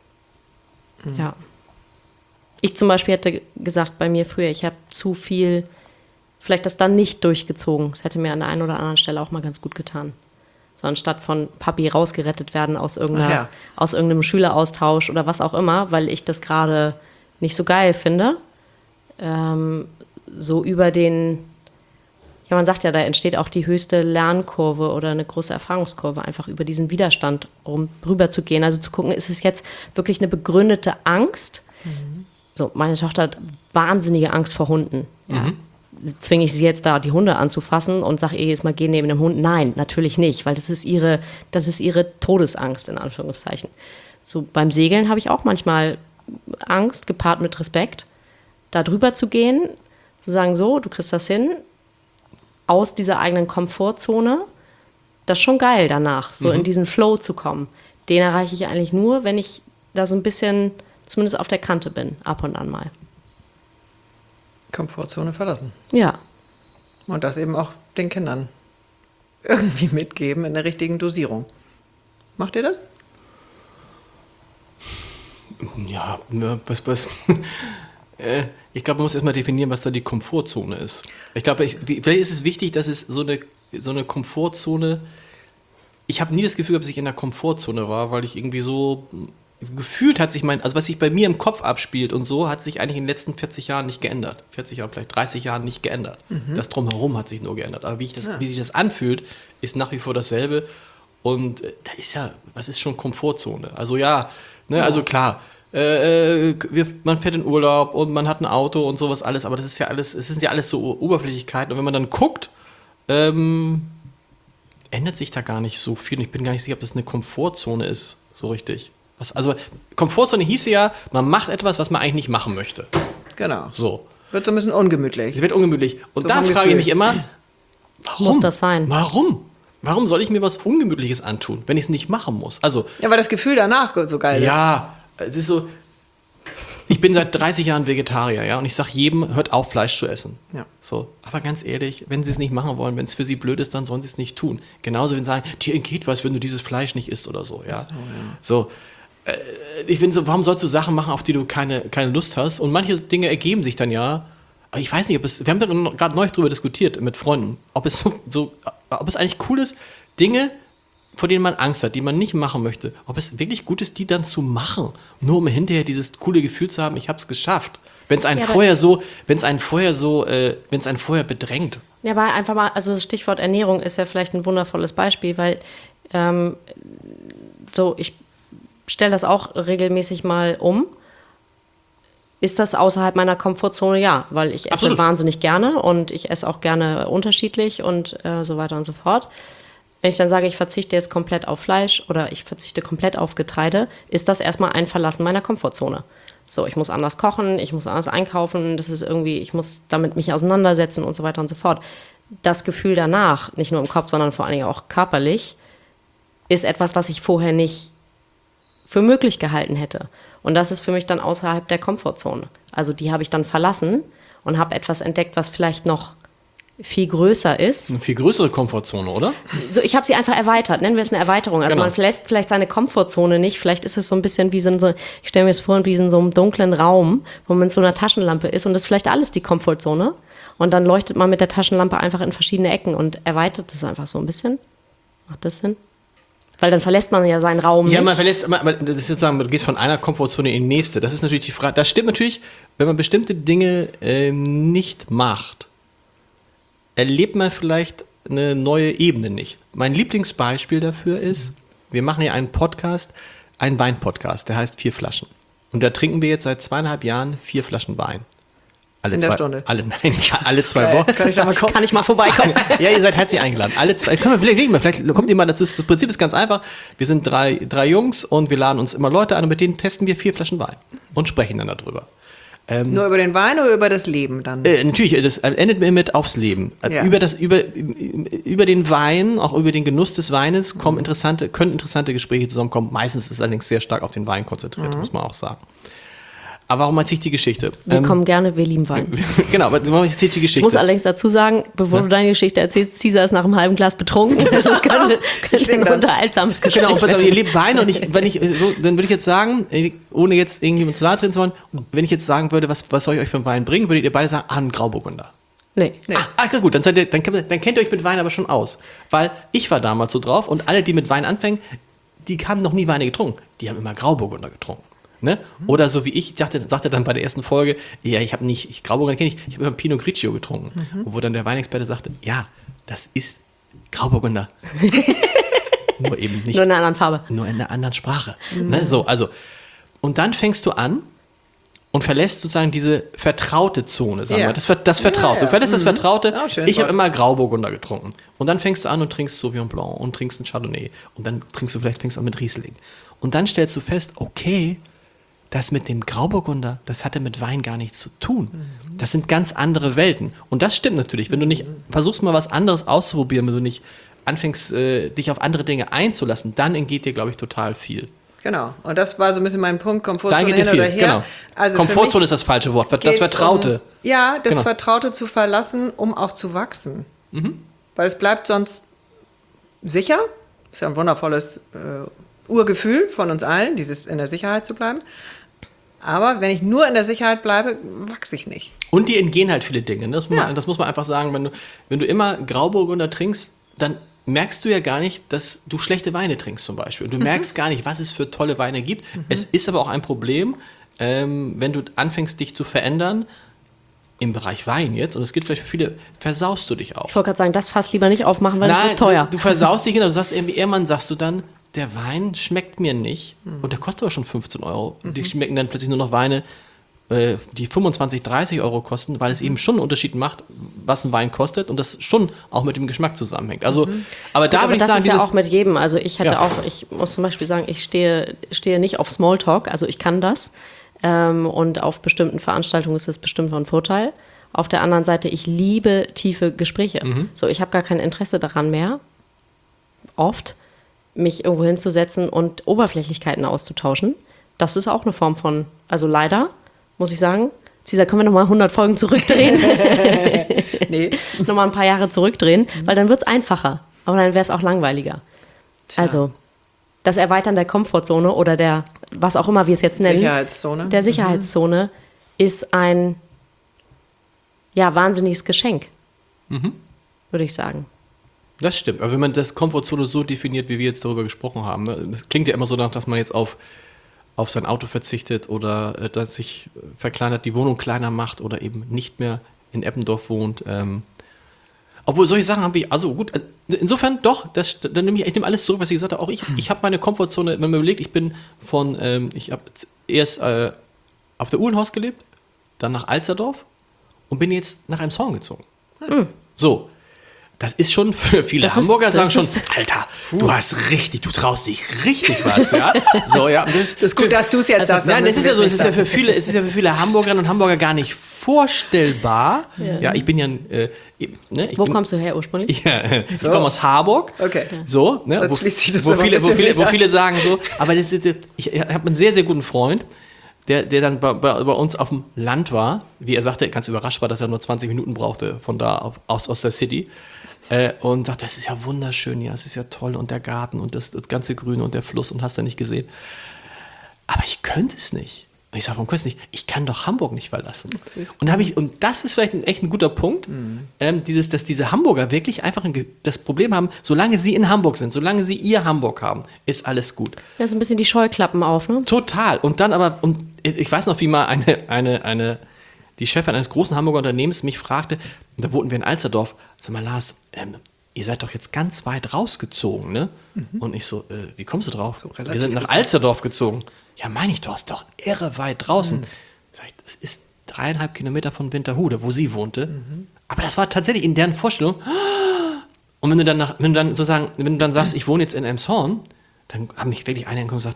Hm. Ja. Ich zum Beispiel hätte gesagt, bei mir früher, ich habe zu viel, vielleicht das dann nicht durchgezogen. Das hätte mir an der einen oder anderen Stelle auch mal ganz gut getan. So, anstatt von Papi rausgerettet werden aus, irgendeiner, ja. aus irgendeinem Schüleraustausch oder was auch immer, weil ich das gerade nicht so geil finde. Ähm, so über den, ja, man sagt ja, da entsteht auch die höchste Lernkurve oder eine große Erfahrungskurve, einfach über diesen Widerstand rum, rüber zu gehen. Also zu gucken, ist es jetzt wirklich eine begründete Angst? Mhm. So, meine Tochter hat wahnsinnige Angst vor Hunden. Ja. Mhm. Zwinge ich sie jetzt da, die Hunde anzufassen und sage ihr jetzt mal, geh neben dem Hund? Nein, natürlich nicht, weil das ist ihre, das ist ihre Todesangst, in Anführungszeichen. So, beim Segeln habe ich auch manchmal Angst, gepaart mit Respekt, da drüber zu gehen, zu sagen, so, du kriegst das hin, aus dieser eigenen Komfortzone, das ist schon geil danach, so mhm. in diesen Flow zu kommen. Den erreiche ich eigentlich nur, wenn ich da so ein bisschen, zumindest auf der Kante bin, ab und an mal. Komfortzone verlassen. Ja. Und das eben auch den Kindern irgendwie mitgeben in der richtigen Dosierung. Macht ihr das? Ja, was, was. Ich glaube, man muss erstmal definieren, was da die Komfortzone ist. Ich glaube, ich, vielleicht ist es wichtig, dass es so eine, so eine Komfortzone. Ich habe nie das Gefühl, dass ich in der Komfortzone war, weil ich irgendwie so. Gefühlt hat sich mein, also was sich bei mir im Kopf abspielt und so, hat sich eigentlich in den letzten vierzig Jahren nicht geändert. vierzig Jahren, vielleicht dreißig Jahren nicht geändert. Mhm. Das Drumherum hat sich nur geändert. Aber wie, ich das, ja. wie sich das anfühlt, ist nach wie vor dasselbe. Und äh, da ist ja, was ist schon Komfortzone? Also ja, ne, ja. also klar, äh, wir, man fährt in Urlaub und man hat ein Auto und sowas alles, aber das ist ja alles, es sind ja alles so Oberflächlichkeiten. Und wenn man dann guckt, ähm, ändert sich da gar nicht so viel. Und ich bin gar nicht sicher, ob das eine Komfortzone ist, so richtig. Was, also Komfortzone hieße ja, man macht etwas, was man eigentlich nicht machen möchte. Genau. So. Wird so ein bisschen ungemütlich. Es wird ungemütlich. Und So da vom frage Gefühl. ich mich immer, warum? Muss das sein? Warum? Warum soll ich mir was Ungemütliches antun, wenn ich es nicht machen muss? Also, Ja, weil das Gefühl danach so geil ist. ja, es ist so, ich bin seit dreißig Jahren Vegetarier, ja, und ich sage jedem, hört auf, Fleisch zu essen. Ja. So, aber ganz ehrlich, wenn sie es nicht machen wollen, wenn es für sie blöd ist, dann sollen sie es nicht tun. Genauso, wenn sie sagen, dir entgeht was, wenn du dieses Fleisch nicht isst oder so, ja. So, ja. so ich finde so, warum sollst du Sachen machen, auf die du keine, keine Lust hast? Und manche Dinge ergeben sich dann ja. Aber ich weiß nicht, ob es, wir haben da gerade neulich drüber diskutiert mit Freunden, ob es so, so, ob es eigentlich cool ist, Dinge, vor denen man Angst hat, die man nicht machen möchte, ob es wirklich gut ist, die dann zu machen, nur um hinterher dieses coole Gefühl zu haben, ich habe es geschafft. Wenn es einen ja, vorher so, wenn es einen vorher so, äh, wenn es einen vorher bedrängt. Ja, aber einfach mal, also das Stichwort Ernährung ist ja vielleicht ein wundervolles Beispiel, weil ähm, so, ich stelle das auch regelmäßig mal um. Ist das außerhalb meiner Komfortzone? Ja, weil ich esse Absolut. wahnsinnig gerne und ich esse auch gerne unterschiedlich und äh, so weiter und so fort. Wenn ich dann sage, ich verzichte jetzt komplett auf Fleisch oder ich verzichte komplett auf Getreide, ist das erstmal ein Verlassen meiner Komfortzone. So, ich muss anders kochen, ich muss anders einkaufen, das ist irgendwie, ich muss damit mich auseinandersetzen und so weiter und so fort. Das Gefühl danach, nicht nur im Kopf, sondern vor allen Dingen auch körperlich, ist etwas, was ich vorher nicht für möglich gehalten hätte. Und das ist für mich dann außerhalb der Komfortzone. Also die habe ich dann verlassen und habe etwas entdeckt, was vielleicht noch viel größer ist. Eine viel größere Komfortzone, oder? So, ich habe sie einfach erweitert, nennen wir es eine Erweiterung. Also Genau. man verlässt vielleicht seine Komfortzone nicht, vielleicht ist es so ein bisschen wie so, ein, so ich stelle mir es vor, wie in so einem dunklen Raum, wo man mit so einer Taschenlampe ist und das ist vielleicht alles die Komfortzone und dann leuchtet man mit der Taschenlampe einfach in verschiedene Ecken und erweitert es einfach so ein bisschen. Macht das Sinn? Weil dann verlässt man ja seinen Raum Ja, nicht. man verlässt, man, man, das ist sozusagen, du gehst von einer Komfortzone in die nächste. Das ist natürlich die Frage, das stimmt natürlich, wenn man bestimmte Dinge ähm, nicht macht, erlebt man vielleicht eine neue Ebene nicht. Mein Lieblingsbeispiel dafür ist, wir machen hier einen Podcast, einen Wein-Podcast, der heißt Vier Flaschen. Und da trinken wir jetzt seit zweieinhalb Jahren vier Flaschen Wein. Alle In zwei, der Stunde? Alle, nein, alle zwei Wochen. Kann ich da mal gucken? Kann ich mal vorbeikommen? Ja, ihr seid herzlich eingeladen. Alle zwei, können wir, vielleicht, vielleicht kommt ihr mal dazu. Das Prinzip ist ganz einfach. Wir sind drei, drei Jungs und wir laden uns immer Leute an und mit denen testen wir vier Flaschen Wein und sprechen dann darüber. Ähm, Nur über den Wein oder über das Leben dann? äh, natürlich, das endet mir mit aufs Leben. Äh, Ja. Über, das, über, über den Wein, auch über den Genuss des Weines, kommen interessante, können interessante Gespräche zusammenkommen. Meistens ist es allerdings sehr stark auf den Wein konzentriert, muss man auch sagen. Aber warum erzähle ich die Geschichte? Wir Ähm, kommen gerne, wir lieben Wein. genau, aber warum erzähle ich die Ich Geschichte? muss allerdings dazu sagen, bevor du deine Geschichte erzählst, Caesar ist nach einem halben Glas betrunken. Das ist- könnte, könnte ein dann. unterhaltsames Gespräch Genau, und pass auf, werden. ihr liebt Wein und ich, wenn ich so, dann würde ich jetzt sagen, ohne jetzt irgendjemand zu nahe treten zu wollen, wenn ich jetzt sagen würde, was, was soll ich euch für einen Wein bringen, würdet ihr beide sagen, ah, ein Grauburgunder. Nee. Nee. Ah, gut, dann, seid ihr, dann, kennt- dann kennt ihr euch mit Wein aber schon aus. Weil ich war damals so drauf und alle, die mit Wein anfangen, die haben noch nie Weine getrunken. Die haben immer Grauburgunder getrunken. Ne? Oder so wie ich, dachte, sagte dann bei der ersten Folge, ja, ich habe nicht, ich Grauburgunder kenne ich, ich habe immer Pinot Grigio getrunken. Und wo dann der Weinexperte sagte, ja, das ist Grauburgunder. Nur eben nicht Nur in einer anderen Farbe. nur in einer anderen Sprache. Ne? So, also, und dann fängst du an und verlässt sozusagen diese vertraute Zone, sagen Ja. wir. Das, Ver- das Vertraute. Ja, ja. Du verlässt das Vertraute. Oh, schönes Ich habe Wort. immer Grauburgunder getrunken. Und dann fängst du an und trinkst Sauvignon Blanc und trinkst einen Chardonnay. Und dann trinkst du vielleicht trinkst auch mit Riesling. Und dann stellst du fest, okay, das mit dem Grauburgunder, das hatte mit Wein gar nichts zu tun. Das sind ganz andere Welten. Und das stimmt natürlich. Wenn du nicht versuchst, mal was anderes auszuprobieren, wenn du nicht anfängst, äh, dich auf andere Dinge einzulassen, dann entgeht dir, glaube ich, total viel. Genau. Und das war so ein bisschen mein Punkt, Da Komfortzone entgeht hin dir viel, oder her. genau. Also für Komfortzone mich ist das falsche Wort, das geht's Vertraute. Um, ja, das Genau. Vertraute zu verlassen, um auch zu wachsen. Mhm. Weil es bleibt sonst sicher. Ist ja ein wundervolles äh, Urgefühl von uns allen, dieses in der Sicherheit zu bleiben. Aber wenn ich nur in der Sicherheit bleibe, wachse ich nicht. Und dir entgehen halt viele Dinge. ne? Das, muss Ja. man, das muss man einfach sagen. Wenn du, wenn du immer Grauburgunder trinkst, dann merkst du ja gar nicht, dass du schlechte Weine trinkst zum Beispiel. Und du merkst gar nicht, was es für tolle Weine gibt. Es ist aber auch ein Problem, ähm, wenn du anfängst, dich zu verändern, im Bereich Wein jetzt, und es gilt vielleicht für viele, versaust du dich auch. Ich wollte gerade sagen, das Fass lieber nicht aufmachen, weil das wird teuer. Du, du versaust dich, genau. Du sagst irgendwie, irgendwann sagst du dann, der Wein schmeckt mir nicht. Und der kostet aber schon fünfzehn Euro. Und die schmecken dann plötzlich nur noch Weine, äh, die fünfundzwanzig, dreißig Euro kosten, weil es eben schon einen Unterschied macht, was ein Wein kostet und das schon auch mit dem Geschmack zusammenhängt. Also, aber da Aber würde ich das sagen, ist ja dieses, auch mit jedem. Also ich hätte Ja. auch, ich muss zum Beispiel sagen, ich stehe, stehe nicht auf Smalltalk, also ich kann das. Ähm, und auf bestimmten Veranstaltungen ist das bestimmt von Vorteil. Auf der anderen Seite, ich liebe tiefe Gespräche. Mhm. So, ich habe gar kein Interesse daran mehr, oft mich irgendwo hinzusetzen und Oberflächlichkeiten auszutauschen. Das ist auch eine Form von, also leider, muss ich sagen, Cesar, können wir nochmal hundert Folgen zurückdrehen? Nee. Nochmal ein paar Jahre zurückdrehen, weil dann wird es einfacher. Aber dann wäre es auch langweiliger. Also, das Erweitern der Komfortzone oder der, was auch immer wir es jetzt nennen, Sicherheitszone. der Sicherheitszone ist ein, ja, wahnsinniges Geschenk, würde ich sagen. das stimmt. Aber wenn man das Komfortzone so definiert, wie wir jetzt darüber gesprochen haben, ne, es klingt ja immer so nach, dass man jetzt auf, auf sein Auto verzichtet oder äh, dass sich verkleinert, die Wohnung kleiner macht oder eben nicht mehr in Eppendorf wohnt. Ähm, Obwohl solche Sachen haben wir, also gut, insofern doch, das, dann nehme ich, ich nehme alles zurück, was ich gesagt habe. Auch ich, ich habe meine Komfortzone, wenn man überlegt, ich bin von, ähm, ich habe erst äh, auf der Uhlenhorst gelebt, dann nach Alsterdorf und bin jetzt nach Elmshorn gezogen. Hm. So. Das ist schon für viele das Hamburger ist, sagen schon, ist, Alter, uh. du hast richtig, du traust dich richtig was, ja. So, ja. Das, das ist gut, dass du es jetzt also, sagst. Nein, es ist ja so, es ist ja für viele, es ist ja für viele Hamburgerinnen und Hamburger gar nicht vorstellbar. Ja, ja ich bin ja, äh, ne, ich Wo bin, kommst du her ursprünglich? Ja, ich so. komme aus Harburg. Okay. So, ne, wo, wo, viele, wo, viele, wo viele sagen so, aber das ist, ich habe einen sehr, sehr guten Freund, der, der dann bei, bei, bei uns auf dem Land war, wie er sagte, ganz überrascht war, dass er nur zwanzig Minuten brauchte von da auf, aus, aus der City. Äh, und sagt, das ist ja wunderschön, ja, es ist ja toll und der Garten und das, das ganze Grüne und der Fluss und hast du nicht gesehen. Aber ich könnte es nicht. Und ich sage, warum könnte ich nicht? Ich kann doch Hamburg nicht verlassen. Und, hab ich, und das ist vielleicht ein, echt ein guter Punkt, mhm. ähm, dieses, dass diese Hamburger wirklich einfach ein, das Problem haben, solange sie in Hamburg sind, solange sie ihr Hamburg haben, ist alles gut. Ja, so ein bisschen die Scheuklappen auf, ne? Total. Und dann aber, und ich weiß noch, wie mal eine, eine, eine die Chefin eines großen Hamburger Unternehmens mich fragte, und da wohnten wir in Alsterdorf, sag mal, Lars, ähm, ihr seid doch jetzt ganz weit rausgezogen, ne? Mhm. Und ich so, äh, wie kommst du drauf? So wir sind nach Alsterdorf gezogen. Ja, meine ich doch, ist doch irre weit draußen. Mhm. Sag ich, das ist dreieinhalb Kilometer von Winterhude, wo sie wohnte. Mhm. Aber das war tatsächlich in deren Vorstellung. Und wenn du dann, nach, wenn du dann sozusagen, wenn du dann sagst, ich wohne jetzt in Elmshorn, dann haben mich wirklich einige und gesagt,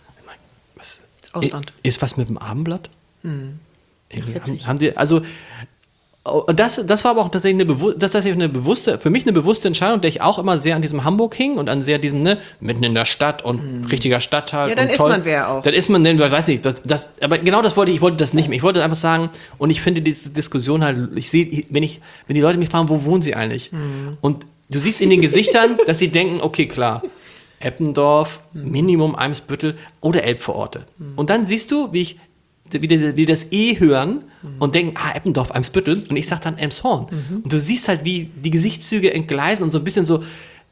was, Ausland. Ist was mit dem Abendblatt? Mhm. Haben, haben die, also, und das, das war aber auch tatsächlich eine, Bewu- das ist eine bewusste, für mich eine bewusste Entscheidung, der ich auch immer sehr an diesem Hamburg hing und an sehr diesem, ne, mitten in der Stadt und mhm. richtiger Stadtteil. Ja, dann und ist toll. man wer auch. Dann ist man, denn, weiß nicht, das, das, aber genau das wollte ich, ich wollte das nicht mehr. Ich wollte einfach sagen, und ich finde diese Diskussion halt, ich sehe, wenn ich, wenn die Leute mich fragen, wo wohnen sie eigentlich? Mhm. Und du siehst in den Gesichtern, dass sie denken, okay, klar, Eppendorf, Minimum Eimsbüttel oder Elbvororte. Mhm. Und dann siehst du, wie ich Wie, die, wie das E hören mhm. und denken, ah, Eppendorf, Eimsbüttel. Und ich sage dann Elmshorn. Mhm. Und du siehst halt, wie die Gesichtszüge entgleisen und so ein bisschen so,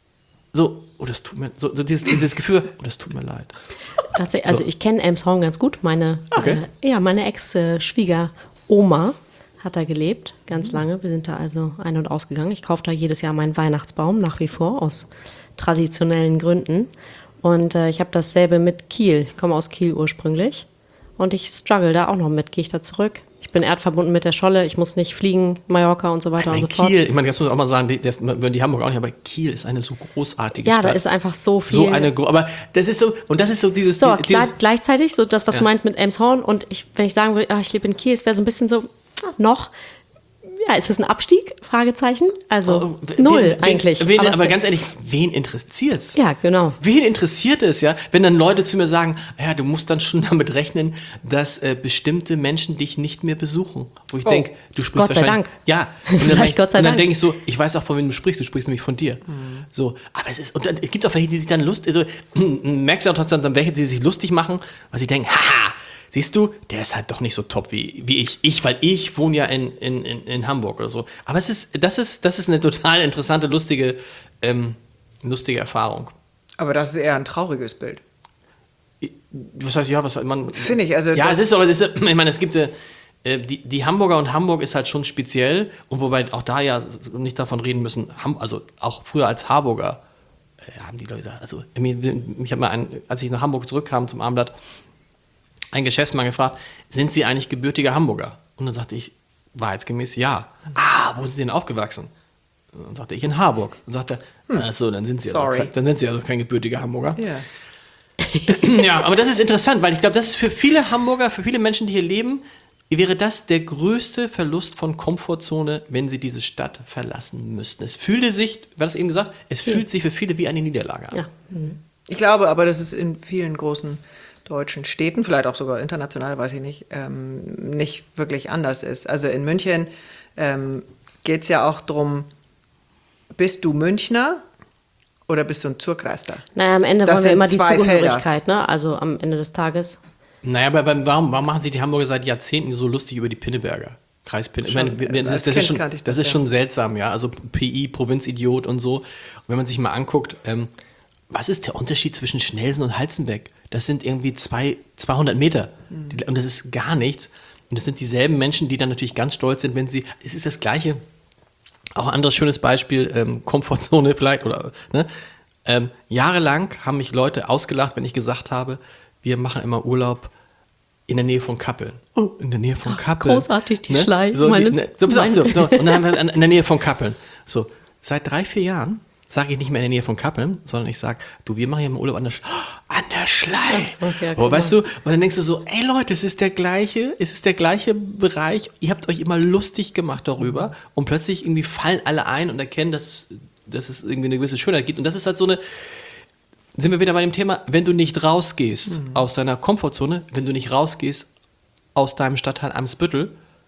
so oh, das tut mir, so, so dieses, dieses Gefühl, oh, das tut mir leid. Tatsächlich, also so. Ich kenne Elmshorn ganz gut. Meine, okay. äh, ja, meine Ex-Schwiegeroma hat da gelebt, ganz mhm. lange. Wir sind da also ein- und ausgegangen. Ich kaufe da jedes Jahr meinen Weihnachtsbaum, nach wie vor, aus traditionellen Gründen. Und äh, ich habe dasselbe mit Kiel. Ich komme aus Kiel ursprünglich. Und ich struggle da auch noch mit. Gehe ich da zurück? Ich bin erdverbunden mit der Scholle. Ich muss nicht fliegen, Mallorca und so weiter Nein, und so fort. Kiel, ich meine, das muss ich auch mal sagen, die, das würden die Hamburger auch nicht, aber Kiel ist eine so großartige ja, Stadt. Ja, da ist einfach so viel. So eine, aber das ist so, und das ist so dieses... So, dieses klar, gleichzeitig, so das, was ja. du meinst mit Elmshorn. Und ich, wenn ich sagen würde, ach, ich lebe in Kiel, es wäre so ein bisschen so, noch... Ja, ist das ein Abstieg? Fragezeichen. Also oh, null wen, eigentlich. Wen, wen, aber aber ganz ehrlich, wen interessiert's? Ja, genau. Wen interessiert es, ja? Wenn dann Leute zu mir sagen, ja, du musst dann schon damit rechnen, dass äh, bestimmte Menschen dich nicht mehr besuchen. Wo ich oh. denke, du sprichst Gott sei Dank. Ja. Und dann, Vielleicht Gott sei und dann Dank. denke ich so, ich weiß auch, von wem du sprichst, du sprichst nämlich von dir. Mhm. So, aber es ist, und dann, es gibt auch welche, die sich dann Lust, also merkst du auch trotzdem dann welche, die sich lustig machen, weil sie denken, haha, siehst du, der ist halt doch nicht so top wie, wie ich. Ich, weil ich wohne ja in, in, in, in Hamburg oder so. Aber es ist, das ist, das ist eine total interessante, lustige, ähm, lustige Erfahrung. Aber das ist eher ein trauriges Bild. Was heißt, ja, was man. Finde ich, also. Ja, es ist aber, es ist, ich meine, es gibt, äh, die, die Hamburger und Hamburg ist halt schon speziell. Und wobei auch da ja nicht davon reden müssen, also auch früher als Harburger, äh, haben die Leute gesagt, also, ich habe mal, einen, als ich nach Hamburg zurückkam zum Abendblatt, ein Geschäftsmann gefragt, sind Sie eigentlich gebürtiger Hamburger? Und dann sagte ich, wahrheitsgemäß, ja. Ah, wo sind Sie denn aufgewachsen? Und dann sagte ich, in Harburg. Und sagte, hm, achso, dann sind Sie also kein, dann sind Sie also kein gebürtiger Hamburger. Ja. Ja, aber das ist interessant, weil ich glaube, das ist für viele Hamburger, für viele Menschen, die hier leben, wäre das der größte Verlust von Komfortzone, wenn sie diese Stadt verlassen müssten. Es fühlte sich, war das eben gesagt, es fühlt sich für viele wie eine Niederlage an. Ja. Mhm. Ich glaube aber, dass es in vielen großen deutschen Städten, vielleicht auch sogar international, weiß ich nicht, ähm, nicht wirklich anders ist. Also in München ähm, geht es ja auch darum, bist du Münchner oder bist du ein Zurkreister? Naja, am Ende Das wollen wir sind immer die zwei Zugehörigkeit, ne? Also am Ende des Tages. Naja, aber warum, warum machen sich die Hamburger seit Jahrzehnten so lustig über die Pinneberger? Kreis Pinneberg. Ich meine, das, ist, das, ist, schon, das, das ist schon seltsam, ja. Also P I, Provinzidiot und so. Und wenn man sich mal anguckt, ähm, was ist der Unterschied zwischen Schnelsen und Halzenbeck? Das sind irgendwie zwei, zweihundert Meter. Mhm. Und das ist gar nichts. Und das sind dieselben Menschen, die dann natürlich ganz stolz sind, wenn sie, es ist das Gleiche, Auch ein anderes schönes Beispiel, ähm, Komfortzone vielleicht, oder, ne? Ähm, jahrelang haben mich Leute ausgelacht, wenn ich gesagt habe, wir machen immer Urlaub in der Nähe von Kappeln. Oh, in der Nähe von Kappeln. Großartig, die ne? Schleich. So, meine, die, ne, so, so, so, so. Und dann haben wir in der Nähe von Kappeln. So, seit drei, vier Jahren sage ich nicht mehr in der Nähe von Kappeln, sondern ich sage, du, wir machen hier im Urlaub an der, Sch- an der Schlei. So, ja, oh, weißt du, und dann denkst du so, ey Leute, es ist der gleiche, es ist der gleiche Bereich, ihr habt euch immer lustig gemacht darüber mhm. und plötzlich irgendwie fallen alle ein und erkennen, dass, dass es irgendwie eine gewisse Schönheit gibt. Und das ist halt so eine, sind wir wieder bei dem Thema, wenn du nicht rausgehst mhm. aus deiner Komfortzone, wenn du nicht rausgehst aus deinem Stadtteil Eimsbüttel.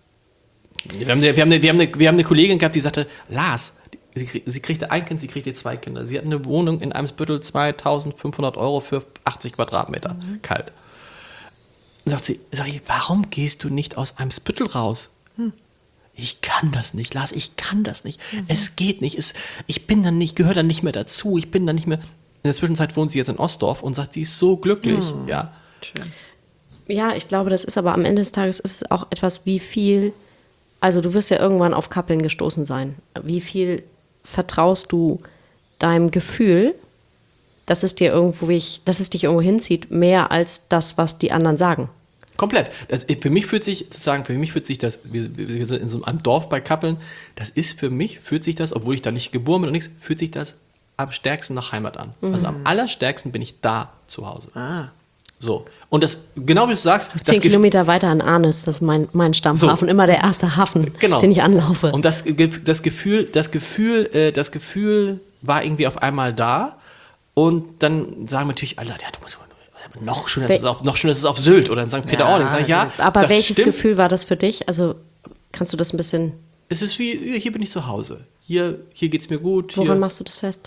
Wir haben eine, wir haben eine, wir haben eine, wir haben eine Kollegin gehabt, die sagte, Lars, sie, krieg, sie kriegte ein Kind, sie kriegte zwei Kinder. Sie hat eine Wohnung in Eimsbüttel, zweitausendfünfhundert Euro für achtzig Quadratmeter, mhm. kalt. Sagt sie, sag ich, warum gehst du nicht aus Eimsbüttel raus? Hm. Ich kann das nicht, Lars, ich kann das nicht. Mhm. Es geht nicht, es, ich bin dann nicht, gehöre dann nicht mehr dazu, ich bin dann nicht mehr... In der Zwischenzeit wohnt sie jetzt in Ostdorf und sagt, sie ist so glücklich. Mhm. Ja. Schön. Ja, ich glaube, das ist aber am Ende des Tages ist es auch etwas, wie viel, also du wirst ja irgendwann auf Kappeln gestoßen sein. Wie viel vertraust du deinem Gefühl, dass es dir irgendwo, dass es dich irgendwo hinzieht, mehr als das, was die anderen sagen? Komplett. Das, für mich fühlt sich, zu sagen, für mich fühlt sich das, wir, wir sind in so einem Dorf bei Kappeln, das ist für mich, fühlt sich das, obwohl ich da nicht geboren bin und nichts, fühlt sich das am stärksten nach Heimat an. Mhm. Also am allerstärksten bin ich da zu Hause. Ah. So. Und das, genau wie du sagst... Zehn Kilometer weiter an Arnis, das ist mein, mein Stammhafen, so. Immer der erste Hafen, genau. Den ich anlaufe. Und das, das Gefühl, das Gefühl, das Gefühl war irgendwie auf einmal da und dann sagen natürlich alle, ja, du musst noch schöner ist es auf, noch schöner ist es auf Sylt oder in Sankt Peter-Ording. Sag ich, ja, aber das welches stimmt. Gefühl war das für dich? Also kannst du das ein bisschen... Es ist wie, hier bin ich zu Hause. Hier, hier geht es mir gut. Woran hier. machst du das fest?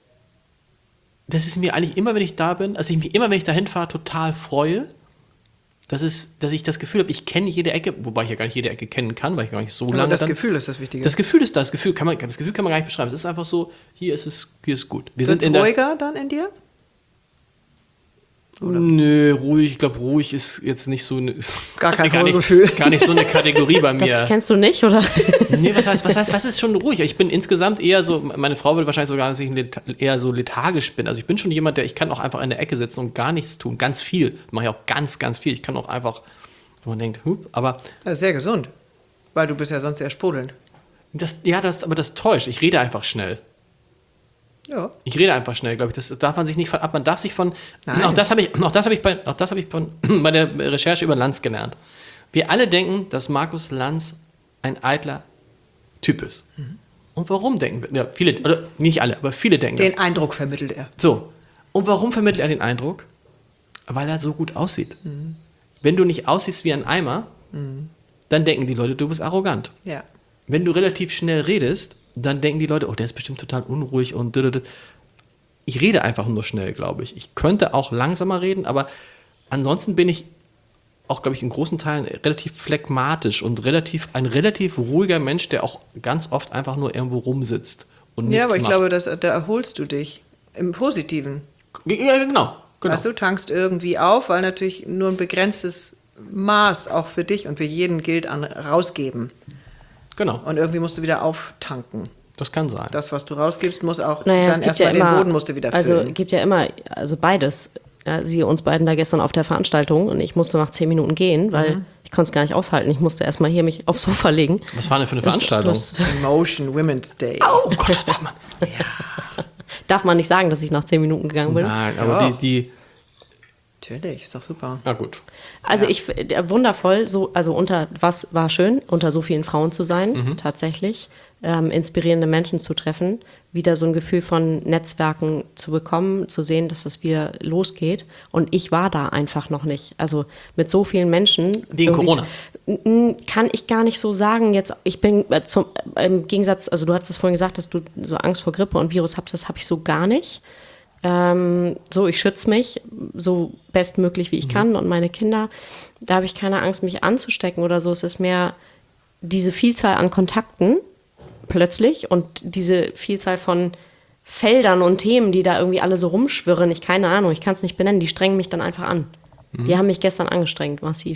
Das ist mir eigentlich immer, wenn ich da bin, also ich mich immer, wenn ich da hinfahre, total freue, dass, es, dass ich das Gefühl habe, ich kenne jede Ecke, wobei ich ja gar nicht jede Ecke kennen kann, weil ich gar nicht so aber lange das dann, Gefühl ist das Wichtige. Das Gefühl ist das, das Gefühl kann man, das Gefühl kann man gar nicht beschreiben. Es ist einfach so, hier ist es, hier ist gut. Wir Wird's sind in ruhiger der, dann in dir? Oder? Nö, ruhig, ich glaube, ruhig ist jetzt nicht so eine, gar kein gar, Gefühl. nicht, gar nicht so eine Kategorie bei mir. Das kennst du nicht, oder? Nee, was heißt, was heißt, was ist schon ruhig? Ich bin insgesamt eher so, meine Frau würde wahrscheinlich sogar, dass ich eher so lethargisch bin. Also ich bin schon jemand, der, ich kann auch einfach in der Ecke sitzen und gar nichts tun. Ganz viel. Mache ich auch ganz, ganz viel. Ich kann auch einfach, wo man denkt, hup, aber. Das ist sehr gesund, weil du bist ja sonst sehr sprudelnd. Das, ja, das, aber das täuscht. Ich rede einfach schnell. Ja. Ich rede einfach schnell, glaube ich. Das darf man sich nicht von ab. Man darf sich von. Nein. Auch das habe ich, auch das habe ich, bei, auch das habe ich von, bei der Recherche über Lanz gelernt. Wir alle denken, dass Markus Lanz ein eitler Typ ist. Mhm. Und warum denken wir? Ja, viele, oder nicht alle, aber viele denken Den das. Eindruck vermittelt er. So. Und warum vermittelt er den Eindruck? Weil er so gut aussieht. Mhm. Wenn du nicht aussiehst wie ein Eimer, mhm. dann denken die Leute, du bist arrogant. Ja. Wenn du relativ schnell redest, dann denken die Leute, oh, der ist bestimmt total unruhig und ich rede einfach nur schnell, glaube ich. Ich könnte auch langsamer reden, aber ansonsten bin ich auch, glaube ich, in großen Teilen relativ phlegmatisch und relativ, ein relativ ruhiger Mensch, der auch ganz oft einfach nur irgendwo rumsitzt und nichts Ja, aber ich macht. glaube, dass, da erholst du dich im Positiven. Ja, genau. genau. Weißt du, tankst irgendwie auf, weil natürlich nur ein begrenztes Maß auch für dich und für jeden gilt an rausgeben. Genau. Und irgendwie musst du wieder auftanken. Das kann sein. Das, was du rausgibst, muss auch Naja, dann erstmal ja den Boden musst du wieder füllen. Also gibt ja immer, also beides. Ja, sie uns beiden da gestern auf der Veranstaltung und ich musste nach zehn Minuten gehen, weil mhm. ich konnte es gar nicht aushalten. Ich musste erstmal hier mich aufs Sofa legen. Was war denn für eine Veranstaltung? Das, das Emotion Women's Day. Oh Gott, das darf man. Ja. Darf man nicht sagen, dass ich nach zehn Minuten gegangen bin? Nein, aber Doch. die, die... Natürlich, ist doch super. Na gut. Also Ja. ich, äh, wundervoll, so, also unter, was war schön, unter so vielen Frauen zu sein, Mhm. tatsächlich, ähm, inspirierende Menschen zu treffen, wieder so ein Gefühl von Netzwerken zu bekommen, zu sehen, dass es wieder losgeht. Und ich war da einfach noch nicht. Also mit so vielen Menschen. Wegen Corona? N- Kann ich gar nicht so sagen. Jetzt, ich bin äh, zum, äh, im Gegensatz, also du hast es vorhin gesagt, dass du so Angst vor Grippe und Virus hast, das habe ich so gar nicht. Ähm, so, ich schütze mich so bestmöglich, wie ich mhm. kann und meine Kinder. Da habe ich keine Angst, mich anzustecken oder so. Es ist mehr diese Vielzahl an Kontakten plötzlich und diese Vielzahl von Feldern und Themen, die da irgendwie alle so rumschwirren. Ich keine Ahnung, ich kann es nicht benennen. Die strengen mich dann einfach an. Mhm. Die haben mich gestern angestrengt, massiv.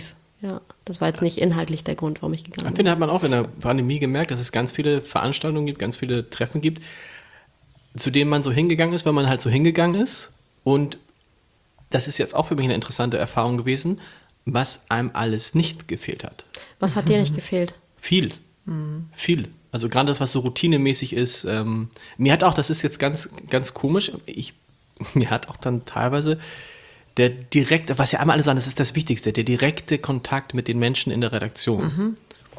Ja, das war jetzt nicht inhaltlich der Grund, warum ich gegangen bin. Ich finde, hat man auch in der Pandemie gemerkt, dass es ganz viele Veranstaltungen gibt, ganz viele Treffen gibt, zu denen man so hingegangen ist, weil man halt so hingegangen ist. Und das ist jetzt auch für mich eine interessante Erfahrung gewesen, was einem alles nicht gefehlt hat. Was hat dir nicht gefehlt? Viel. Mhm. Viel. Also gerade das, was so routinemäßig ist. Ähm, mir hat auch, das ist jetzt ganz, ganz komisch, ich, mir hat auch dann teilweise der direkte, was ja einmal alle sagen, das ist das Wichtigste, der direkte Kontakt mit den Menschen in der Redaktion. Mhm.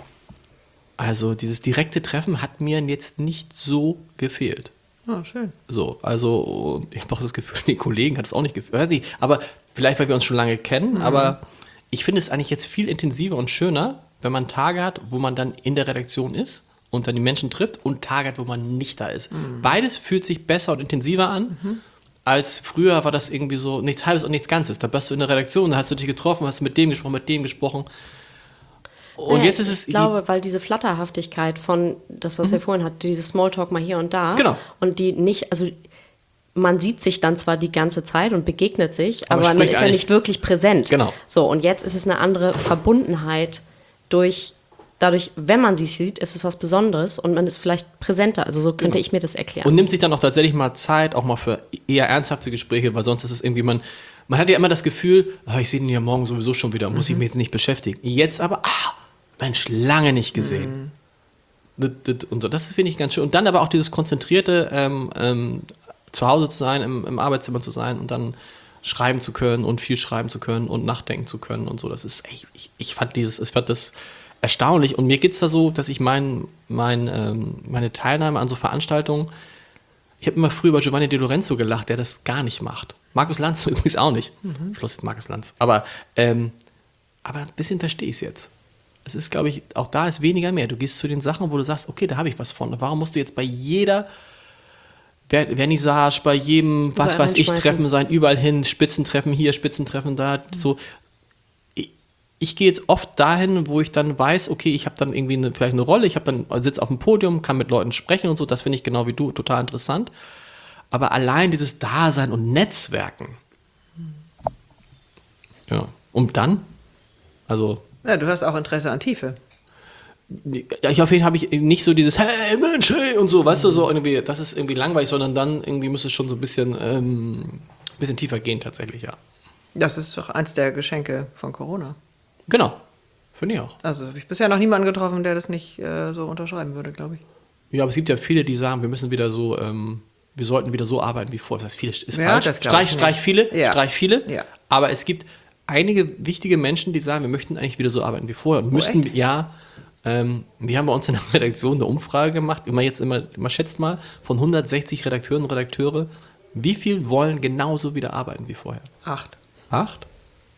Also dieses direkte Treffen hat mir jetzt nicht so gefehlt. Oh, schön. So, also ich habe auch das Gefühl, den Kollegen hat es auch nicht gefehlt. Aber vielleicht, weil wir uns schon lange kennen, mhm. aber ich finde es eigentlich jetzt viel intensiver und schöner, wenn man Tage hat, wo man dann in der Redaktion ist und dann die Menschen trifft und Tage hat, wo man nicht da ist. Mhm. Beides fühlt sich besser und intensiver an. Mhm. Als früher war das irgendwie so nichts Halbes und nichts Ganzes. Da bist du in der Redaktion, da hast du dich getroffen, hast mit dem gesprochen, mit dem gesprochen. Und naja, jetzt ist es... Ich glaube, weil diese Flatterhaftigkeit von das, was mhm. wir vorhin hatten, dieses Smalltalk mal hier und da. Genau. Und die nicht, also man sieht sich dann zwar die ganze Zeit und begegnet sich, aber, aber man ist ja nicht wirklich präsent. Genau. So, und jetzt ist es eine andere Verbundenheit durch... Dadurch, wenn man sie sieht, ist es was Besonderes und man ist vielleicht präsenter. Also so könnte genau. ich mir das erklären. Und nimmt sich dann auch tatsächlich mal Zeit, auch mal für eher ernsthafte Gespräche, weil sonst ist es irgendwie, man, man hat ja immer das Gefühl, oh, ich sehe ihn ja morgen sowieso schon wieder, muss mhm. ich mich jetzt nicht beschäftigen. Jetzt aber, ah, Mensch, lange nicht gesehen. Mhm. Und so, das finde ich ganz schön. Und dann aber auch dieses konzentrierte, ähm, ähm, zu Hause zu sein, im, im Arbeitszimmer zu sein und dann schreiben zu können und viel schreiben zu können und nachdenken zu können und so. Das ist echt, ich, ich fand dieses, ich fand das erstaunlich. Und mir geht es da so, dass ich mein, mein, ähm, meine Teilnahme an so Veranstaltungen, ich habe immer früher über Giovanni De Lorenzo gelacht, der das gar nicht macht. Markus Lanz übrigens auch nicht. Mhm. Schluss jetzt Markus Lanz. Aber, ähm, aber ein bisschen verstehe ich es jetzt. Es ist, glaube ich, auch da ist weniger mehr. Du gehst zu den Sachen, wo du sagst, okay, da habe ich was von. Warum musst du jetzt bei jeder Vernissage, bei jedem, was weiß ich, Treffen sein, überall hin, Spitzentreffen hier, Spitzentreffen da, mhm. so. Ich gehe jetzt oft dahin, wo ich dann weiß, okay, ich habe dann irgendwie eine, vielleicht eine Rolle, ich habe dann sitze auf dem Podium, kann mit Leuten sprechen und so, das finde ich genau wie du total interessant. Aber allein dieses Dasein und Netzwerken. Ja, und dann? Also. Ja, du hast auch Interesse an Tiefe. Ja, ich auf jeden Fall habe ich nicht so dieses Hey Mensch, hey und so, mhm. weißt du, so irgendwie, das ist irgendwie langweilig, sondern dann irgendwie muss es schon so ein bisschen, ähm, ein bisschen tiefer gehen tatsächlich, ja. Das ist doch eins der Geschenke von Corona. Genau, finde ich auch. Also ich habe bisher noch niemanden getroffen, der das nicht äh, so unterschreiben würde, glaube ich. Ja, aber es gibt ja viele, die sagen, wir müssen wieder so, ähm, wir sollten wieder so arbeiten wie vorher. Das heißt, viele ist ja, falsch. Das streich, streich viele, ja. streich viele. Ja. Aber es gibt einige wichtige Menschen, die sagen, wir möchten eigentlich wieder so arbeiten wie vorher. Und oh, müssten, echt? ja, ähm, wir haben bei uns in der Redaktion eine Umfrage gemacht, immer jetzt immer, immer schätzt mal, von hundertsechzig Redakteuren und Redakteure, wie viel wollen genauso wieder arbeiten wie vorher? Acht. Acht?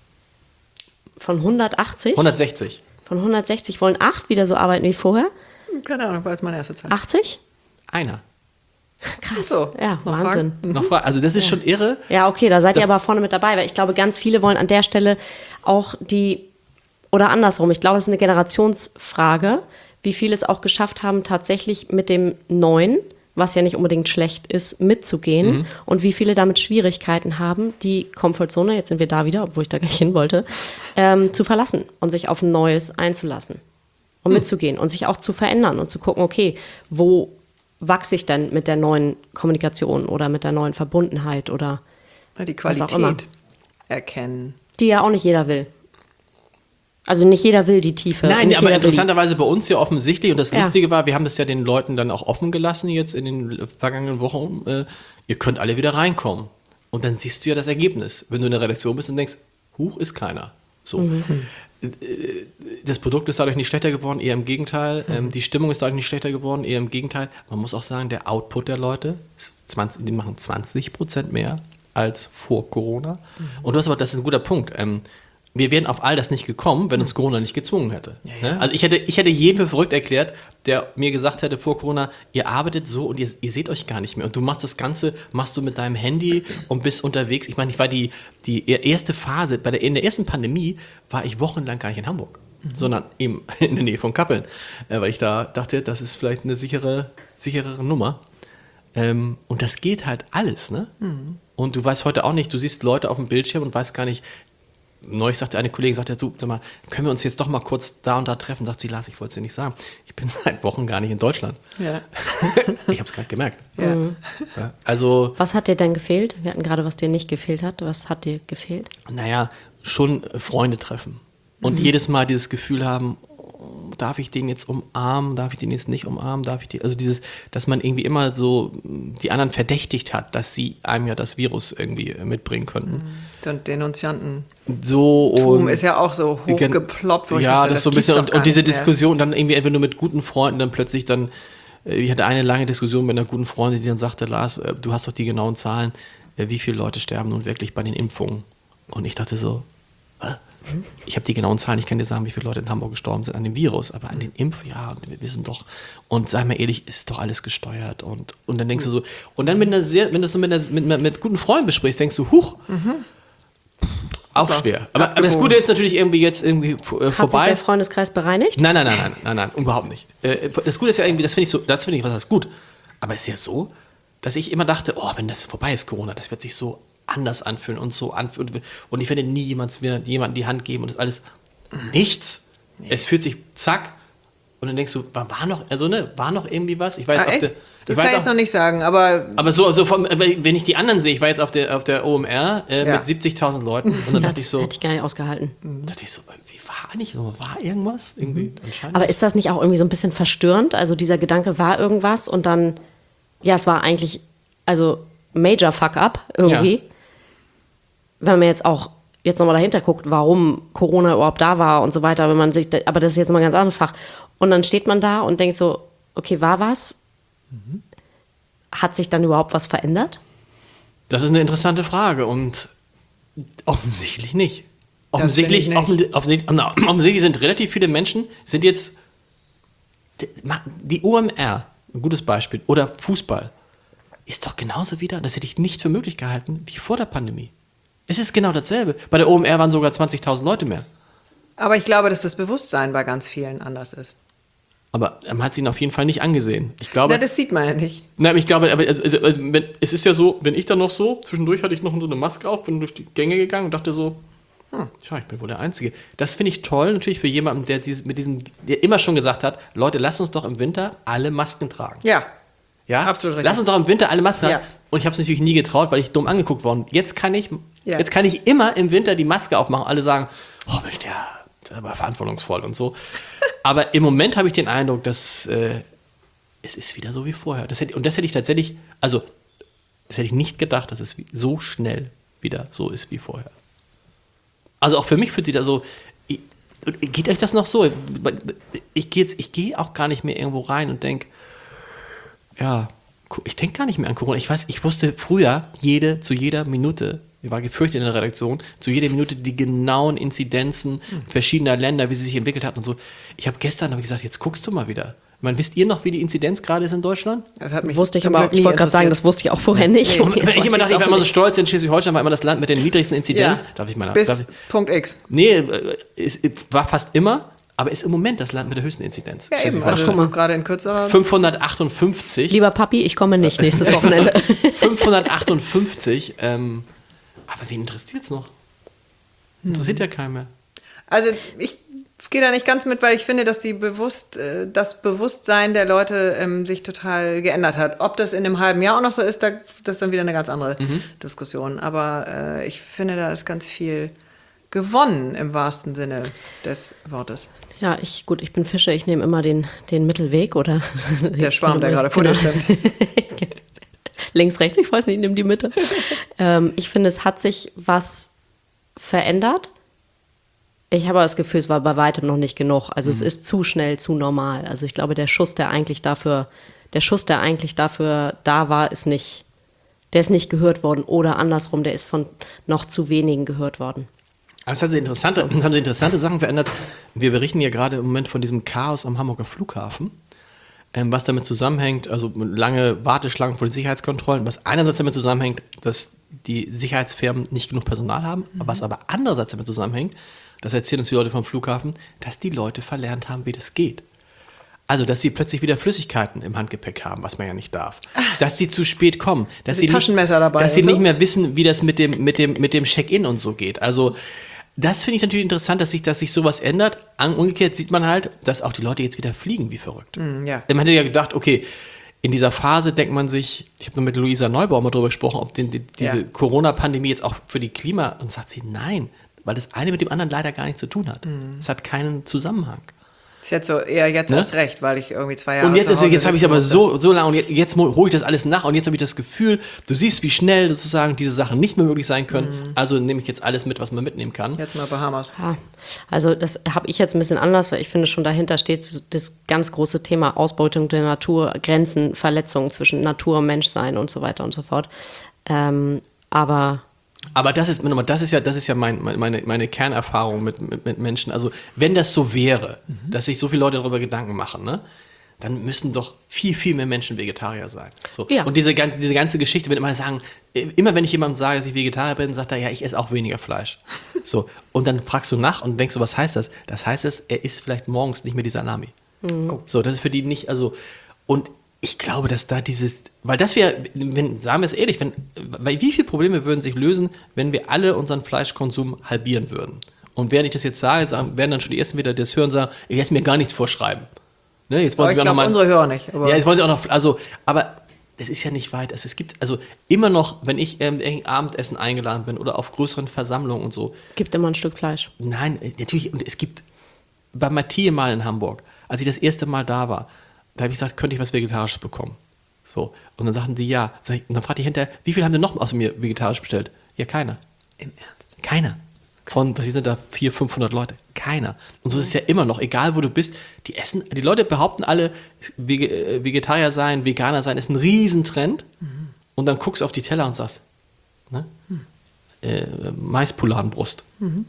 Von hundertachtzig? hundertsechzig. Von hundertsechzig wollen acht wieder so arbeiten wie vorher? Keine Ahnung, war jetzt meine erste Zahl. achtzig? Einer. Krass. So, ja, noch Wahnsinn. Mhm. Noch Fragen? Also das ist ja. schon irre. Ja, okay, da seid ihr aber vorne mit dabei, weil ich glaube, ganz viele wollen an der Stelle auch die, oder andersrum, ich glaube, es ist eine Generationsfrage, wie viele es auch geschafft haben, tatsächlich mit dem Neuen, was ja nicht unbedingt schlecht ist, mitzugehen mhm. und wie viele damit Schwierigkeiten haben, die Komfortzone, jetzt sind wir da wieder, obwohl ich da gar nicht hin wollte, ähm, zu verlassen und sich auf ein Neues einzulassen und mhm. mitzugehen und sich auch zu verändern und zu gucken, okay, wo wachse ich denn mit der neuen Kommunikation oder mit der neuen Verbundenheit oder die Qualität was auch immer. Erkennen. Die ja auch nicht jeder will. Also nicht jeder will die Tiefe. Nein, nicht aber interessanterweise bei uns ja offensichtlich, und das ja. Lustige war, wir haben das ja den Leuten dann auch offen gelassen jetzt in den vergangenen Wochen, äh, ihr könnt alle wieder reinkommen. Und dann siehst du ja das Ergebnis. Wenn du in der Redaktion bist und denkst, huch, ist keiner. So. Mhm. Das Produkt ist dadurch nicht schlechter geworden, eher im Gegenteil. Mhm. Ähm, die Stimmung ist dadurch nicht schlechter geworden, eher im Gegenteil. Man muss auch sagen, der Output der Leute, zwanzig, die machen zwanzig Prozent mehr als vor Corona. Mhm. Und du hast aber, das ist ein guter Punkt, ähm, wir wären auf all das nicht gekommen, wenn uns Corona nicht gezwungen hätte. Ja, ja. Also ich hätte, ich hätte jeden für verrückt erklärt, der mir gesagt hätte vor Corona, ihr arbeitet so und ihr, ihr seht euch gar nicht mehr. Und du machst das Ganze, machst du mit deinem Handy und bist unterwegs. Ich meine, ich war die, die erste Phase, bei der, in der ersten Pandemie war ich wochenlang gar nicht in Hamburg, mhm. sondern eben in der Nähe von Kappeln. Äh, weil ich da dachte, das ist vielleicht eine sichere, sicherere Nummer. Ähm, und das geht halt alles, ne? Mhm. Und du weißt heute auch nicht, du siehst Leute auf dem Bildschirm und weißt gar nicht, neulich sagte eine Kollegin, sagte, du, sag mal, können wir uns jetzt doch mal kurz da und da treffen? Sagt sie, Lars, ich wollte es dir nicht sagen. Ich bin seit Wochen gar nicht in Deutschland. Ja. Ich habe es gerade gemerkt. Ja. Ja, also, was hat dir denn gefehlt? Wir hatten gerade, was dir nicht gefehlt hat. Was hat dir gefehlt? naja, schon Freunde treffen. Und mhm. jedes Mal dieses Gefühl haben, darf ich den jetzt umarmen, darf ich den jetzt nicht umarmen, darf ich den, also dieses, dass man irgendwie immer so die anderen verdächtigt hat, dass sie einem ja das Virus irgendwie mitbringen könnten. So ein Denunzianten. So und ist ja auch so hochgeploppt. Wo ich ja, dachte, das so ein gibt's bisschen doch und, gar und diese nicht mehr. Diskussion dann irgendwie entweder nur mit guten Freunden, dann plötzlich dann, äh, ich hatte eine lange Diskussion mit einer guten Freundin, die dann sagte, Lars, äh, du hast doch die genauen Zahlen, äh, wie viele Leute sterben nun wirklich bei den Impfungen? Und ich dachte so, äh? Ich habe die genauen Zahlen, ich kann dir sagen, wie viele Leute in Hamburg gestorben sind an dem Virus, aber an den Impf, ja, und wir wissen doch, und sei mal ehrlich, ist doch alles gesteuert und, und dann denkst du so, und dann mit einer sehr, wenn du das so mit, einer, mit, mit guten Freunden besprichst, denkst du, huch, mhm. auch Klar. schwer. Aber, aber das Gute ist natürlich irgendwie jetzt irgendwie äh, vorbei. Hat sich der Freundeskreis bereinigt? Nein, nein, nein, nein, nein, nein, überhaupt nicht. Äh, das Gute ist ja irgendwie, das finde ich so, das finde ich, was heißt gut, aber es ist jetzt so, dass ich immer dachte, oh, wenn das vorbei ist, Corona, das wird sich so anders anfühlen und so anfühlen. Und ich werde nie jemand, jemandem die Hand geben und das alles. Nichts. Nee. Es fühlt sich zack. Und dann denkst du, war, war noch, also ne, war noch irgendwie was? Ich war jetzt ah, auf der. Das ich kann ich jetzt noch nicht sagen, aber. Aber so, so vom, wenn ich die anderen sehe, ich war jetzt auf der, auf der O M R äh, Ja. mit siebzigtausend Leuten und dann Ja, dachte ich so, hätte ich gar nicht ausgehalten. dachte ich so, wie war nicht so, war irgendwas? Irgendwie anscheinend. Aber ist das nicht auch irgendwie so ein bisschen verstörend? Also dieser Gedanke war irgendwas und dann, ja, es war eigentlich, also Major Fuck-up irgendwie. Ja. Wenn man jetzt auch jetzt nochmal dahinter guckt, warum Corona überhaupt da war und so weiter, wenn man sich, aber das ist jetzt mal ein ganz anderes Fach. Und dann steht man da und denkt so, okay, war was? Mhm. Hat sich dann überhaupt was verändert? Das ist eine interessante Frage und offensichtlich nicht. Offensichtlich, nicht. Offen, offensichtlich, na, offensichtlich sind relativ viele Menschen, sind jetzt, die O M R, ein gutes Beispiel, oder Fußball, ist doch genauso wieder, das hätte ich nicht für möglich gehalten, wie vor der Pandemie. Es ist genau dasselbe. Bei der O M R waren sogar zwanzigtausend Leute mehr. Aber ich glaube, dass das Bewusstsein bei ganz vielen anders ist. Aber man hat es ihnen auf jeden Fall nicht angesehen. Ich glaube, Na, das sieht man ja nicht. Nein, ich glaube, aber also, also, wenn, es ist ja so, wenn ich dann noch so, zwischendurch hatte ich noch so eine Maske auf, bin durch die Gänge gegangen und dachte so, hm, tja, ich bin wohl der Einzige. Das finde ich toll, natürlich für jemanden, der dieses, mit diesem, der immer schon gesagt hat, Leute, lasst uns doch im Winter alle Masken tragen. Ja. Ja, absolut richtig. Lass uns doch im Winter alle Masken Ja. tragen. Und ich habe es natürlich nie getraut, weil ich dumm angeguckt worden. Jetzt kann ich, Ja. jetzt kann ich immer im Winter die Maske aufmachen. Alle sagen, oh Mensch, der, der war verantwortungsvoll und so. Aber im Moment habe ich den Eindruck, dass äh, es ist wieder so wie vorher. Das hätte, und das hätte ich tatsächlich, also das hätte ich nicht gedacht, dass es wie- so schnell wieder so ist wie vorher. Also auch für mich fühlt sich das so, ich, geht euch das noch so? Ich gehe jetzt, ich gehe auch gar nicht mehr irgendwo rein und denke, ja, ich denke gar nicht mehr an Corona. Ich weiß, ich wusste früher jede, zu jeder Minute, ich war gefürchtet in der Redaktion, zu jeder Minute die genauen Inzidenzen verschiedener Länder, wie sie sich entwickelt hatten und so. Ich habe gestern hab ich gesagt, jetzt guckst du mal wieder. Ich meine, wisst ihr noch, wie die Inzidenz gerade ist in Deutschland? Das hat mich Wusste ich zum aber, Glück ich nie wollte gerade sagen, interessiert. das wusste ich auch vorher nicht. Nee. Und Und jetzt wenn ich weiß immer ich's dachte, ich auch war immer so nicht. stolz, in Schleswig-Holstein war immer das Land mit der niedrigsten Inzidenz. Ja. Darf ich mal Bis darf ich, Punkt X. Nee, äh, es war fast immer, aber ist im Moment das Land mit der höchsten Inzidenz. Ja, eben. Schleswig-Holstein. Also gerade in kürzerer. fünfhundertachtundfünfzig. Lieber Papi, ich komme nicht nächstes Wochenende. fünfhundertachtundfünfzig. Ähm, aber wen interessiert es noch? Interessiert ja keinen mehr. Also ich gehe da nicht ganz mit, weil ich finde, dass die bewusst, äh, das Bewusstsein der Leute ähm, sich total geändert hat. Ob das in einem halben Jahr auch noch so ist, da, das ist dann wieder eine ganz andere Mhm. Diskussion. Aber äh, ich finde, da ist ganz viel gewonnen im wahrsten Sinne des Wortes. Ja, ich, gut, ich bin Fische, ich nehme immer den, den Mittelweg oder. Der Schwarm, der gerade vor dir schwimmt. Links, rechts, ich weiß nicht, nimm die Mitte. ähm, ich finde, es hat sich was verändert. Ich habe aber das Gefühl, es war bei weitem noch nicht genug. Also es ist zu schnell, zu normal. Also ich glaube, der Schuss, der eigentlich dafür, der Schuss, der eigentlich dafür da war, ist nicht, der ist nicht gehört worden. Oder andersrum, der ist von noch zu wenigen gehört worden. Aber es hat sich interessante, es haben sich interessante Sachen verändert. Wir berichten ja gerade im Moment von diesem Chaos am Hamburger Flughafen, ähm, was damit zusammenhängt, also lange Warteschlangen vor den Sicherheitskontrollen, was einerseits damit zusammenhängt, dass die Sicherheitsfirmen nicht genug Personal haben, mhm. was aber andererseits damit zusammenhängt, das erzählen uns die Leute vom Flughafen, dass die Leute verlernt haben, wie das geht. Also, dass sie plötzlich wieder Flüssigkeiten im Handgepäck haben, was man ja nicht darf. Dass sie zu spät kommen. Dass Die sie Taschenmesser nicht, dabei Dass sie und so. nicht mehr wissen, wie das mit dem, mit dem, mit dem Check-in und so geht. Also, das finde ich natürlich interessant, dass sich, dass sich sowas ändert. Umgekehrt sieht man halt, dass auch die Leute jetzt wieder fliegen wie verrückt. Mm, ja. Man hätte ja gedacht, okay, in dieser Phase denkt man sich, ich habe nur mit Luisa Neubauer mal drüber gesprochen, ob den, die, diese Ja. Corona-Pandemie jetzt auch für die Klima, und sagt sie, nein, weil das eine mit dem anderen leider gar nichts zu tun hat. Es hat keinen Zusammenhang. Ist jetzt so eher jetzt Ne? erst recht, weil ich irgendwie zwei Jahre Und jetzt, zu ist, Hause jetzt habe ich sitzen aber musste. so, so lange und jetzt, jetzt hole ich das alles nach und jetzt habe ich das Gefühl, du siehst, wie schnell sozusagen diese Sachen nicht mehr möglich sein können. Mhm. Also nehme ich jetzt alles mit, was man mitnehmen kann. Jetzt mal Bahamas. Ja, also das habe ich jetzt ein bisschen anders, weil ich finde schon dahinter steht so das ganz große Thema Ausbeutung der Natur, Grenzen, Verletzungen zwischen Natur und Menschsein und so weiter und so fort. Ähm, aber Aber das ist, nochmal, das ist ja, das ist ja mein, meine, meine Kernerfahrung mit, mit, mit Menschen. Also wenn das so wäre, mhm. dass sich so viele Leute darüber Gedanken machen, ne, dann müssten doch viel, viel mehr Menschen Vegetarier sein. So. Ja. Und diese, diese ganze Geschichte, wenn immer sagen, immer wenn ich jemandem sage, dass ich Vegetarier bin, sagt er, ja, ich esse auch weniger Fleisch. So. Und dann fragst du nach und denkst so, was heißt das? Das heißt, es, er isst vielleicht morgens nicht mehr die Salami. Mhm. So, das ist für die nicht, also, und ich glaube, dass da dieses, weil das wäre, wenn, sagen wir es ehrlich, wenn, weil wie viele Probleme würden sich lösen, wenn wir alle unseren Fleischkonsum halbieren würden? Und während ich das jetzt sage, sagen, werden dann schon die Ersten wieder das hören und sagen, ich lasse mir gar nichts vorschreiben. Ne, jetzt wollen Aber sie ich mir auch noch glaube, mal, unsere Hörer nicht. Aber ja, jetzt wollen sie auch noch, also, aber es ist ja nicht weit. Also, es gibt, also immer noch, wenn ich ähm, irgendein Abendessen eingeladen bin oder auf größeren Versammlungen und so. gibt immer ein Stück Fleisch. Nein, natürlich, und es gibt, bei Mathieu mal in Hamburg, als ich das erste Mal da war, da habe ich gesagt, könnte ich was Vegetarisches bekommen? So. Und dann sagten die ja. Sag ich, und dann fragte ich hinterher, wie viel haben denn noch außer mir vegetarisch bestellt? Ja, keiner. im Ernst. Keiner. Von, was sind da, vierhundert, fünfhundert Leute? Keiner. Und so ist es ja immer noch, egal wo du bist, die essen, die Leute behaupten alle, Vege- Vegetarier sein, Veganer sein ist ein Riesentrend. Mhm. Und dann guckst du auf die Teller und sagst, ne? Mhm. Äh, Maispoulardenbrust. Mhm.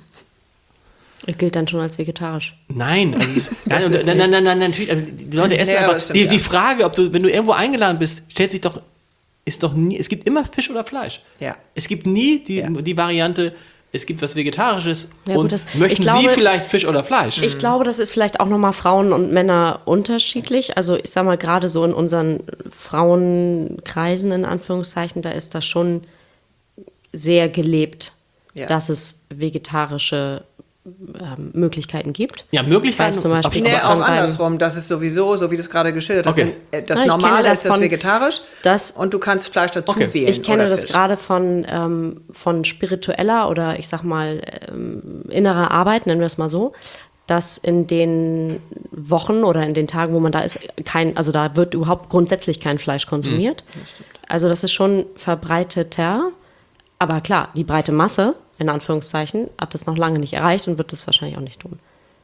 Gilt dann schon als vegetarisch. Nein, also es, nein, nein, nein, nein, nein, natürlich. Also die Leute essen Ja, einfach. das stimmt, die, ja. die Frage, ob du, wenn du irgendwo eingeladen bist, stellt sich doch, ist doch nie, es gibt immer Fisch oder Fleisch. Ja. Es gibt nie die, Ja. die Variante, es gibt was Vegetarisches Ja, gut, und das- möchten ich glaube- Sie vielleicht Fisch oder Fleisch? Ich glaube, das ist vielleicht auch nochmal Frauen und Männer unterschiedlich. Also ich sag mal, gerade so in unseren Frauenkreisen, in Anführungszeichen, da ist das schon sehr gelebt, Ja. dass es vegetarische ähm, Möglichkeiten gibt. Ja, Möglichkeiten. Weiß zum Beispiel- aber- Nee, was auch dann beim- andersrum. Das ist sowieso, so wie du es gerade geschildert hast. Okay. Wenn, äh, Das Ja, ich kenne Normale das ist das von- vegetarisch das- und du kannst Fleisch dazu Okay. wählen. Ich kenne oder das Fisch. gerade von, ähm, von spiritueller oder ich sag mal ähm, innerer Arbeit, nennen wir es mal so, dass in den Wochen oder in den Tagen, wo man da ist, kein, also da wird überhaupt grundsätzlich kein Fleisch konsumiert. Also das ist schon verbreiteter. Aber klar, die breite Masse, in Anführungszeichen, hat das noch lange nicht erreicht und wird das wahrscheinlich auch nicht tun.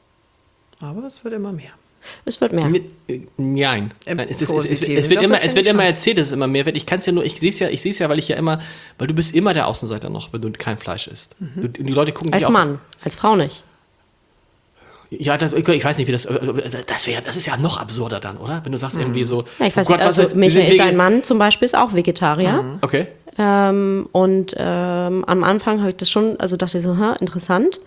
Aber es wird immer mehr. Es wird mehr. Mit, äh, nein. Im Nein, es, ist, es, es, Positiven. es wird Doch, immer, das es finde wird ich immer schon. erzählt, dass es immer mehr wird. Ich kann es ja nur, ich sehe es ja, ich sehe es ja, weil ich ja immer, weil du bist immer der Außenseiter noch, wenn du kein Fleisch isst. Du, die Leute gucken dich Als auch. Mann, als Frau nicht. Ja, das, ich weiß nicht, wie das, also das wäre, das ist ja noch absurder dann, oder? Wenn du sagst irgendwie so. Ja, ich weiß oh Gott, nicht, was also sind- die sind Michael, Wege- dein Mann zum Beispiel ist auch Vegetarier. Okay. Ähm, und ähm, am Anfang habe ich das schon, also dachte ich so, ha, interessant.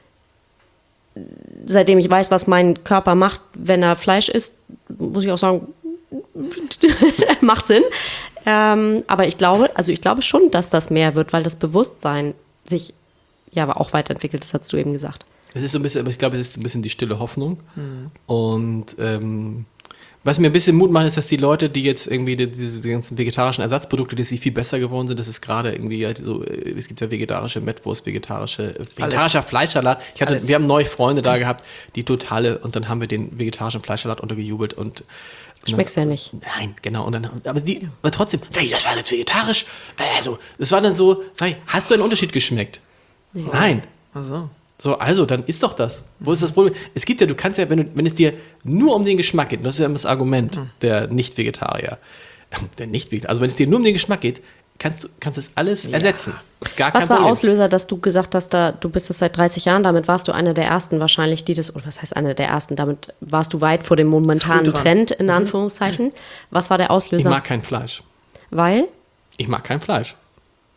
Seitdem ich weiß, was mein Körper macht, wenn er Fleisch isst, muss ich auch sagen, macht Sinn. Ähm, aber ich glaube, also ich glaube schon, dass das mehr wird, weil das Bewusstsein sich ja aber auch weiterentwickelt, das hast du eben gesagt. Es ist so ein bisschen, aber ich glaube, es ist ein bisschen die stille Hoffnung. Und ähm, was mir ein bisschen Mut macht, ist, dass die Leute, die jetzt irgendwie die, diese die ganzen vegetarischen Ersatzprodukte, die viel besser geworden sind, das ist gerade irgendwie halt so, äh, es gibt ja vegetarische Mettwurst, vegetarische, vegetarischer Fleischsalat. Ich hatte, Alles. wir haben neue Freunde da gehabt, die totale, und dann haben wir den vegetarischen Fleischsalat untergejubelt und Schmeckst du ja nicht. Nein, genau. Und dann, aber, die, aber trotzdem, hey, das war jetzt vegetarisch. Also, das war dann so, sag ich, hast du einen Unterschied geschmeckt? Nein. Also. So, also, dann isst doch das. Wo ist das Problem? Es gibt ja, du kannst ja, wenn, du, wenn es dir nur um den Geschmack geht, das ist ja immer das Argument der Nicht-Vegetarier, der Nicht-Vegetarier, also wenn es dir nur um den Geschmack geht, kannst du kannst es alles ersetzen. Das ist gar kein Was war Problem. Auslöser, dass du gesagt hast, da, du bist das seit dreißig Jahren, damit warst du einer der Ersten wahrscheinlich, die das, oder was heißt einer der Ersten, damit warst du weit vor dem momentanen Früh dran. Trend, in Anführungszeichen. Was war der Ich Auslöser? mag kein Fleisch. Weil? Ich mag kein Fleisch.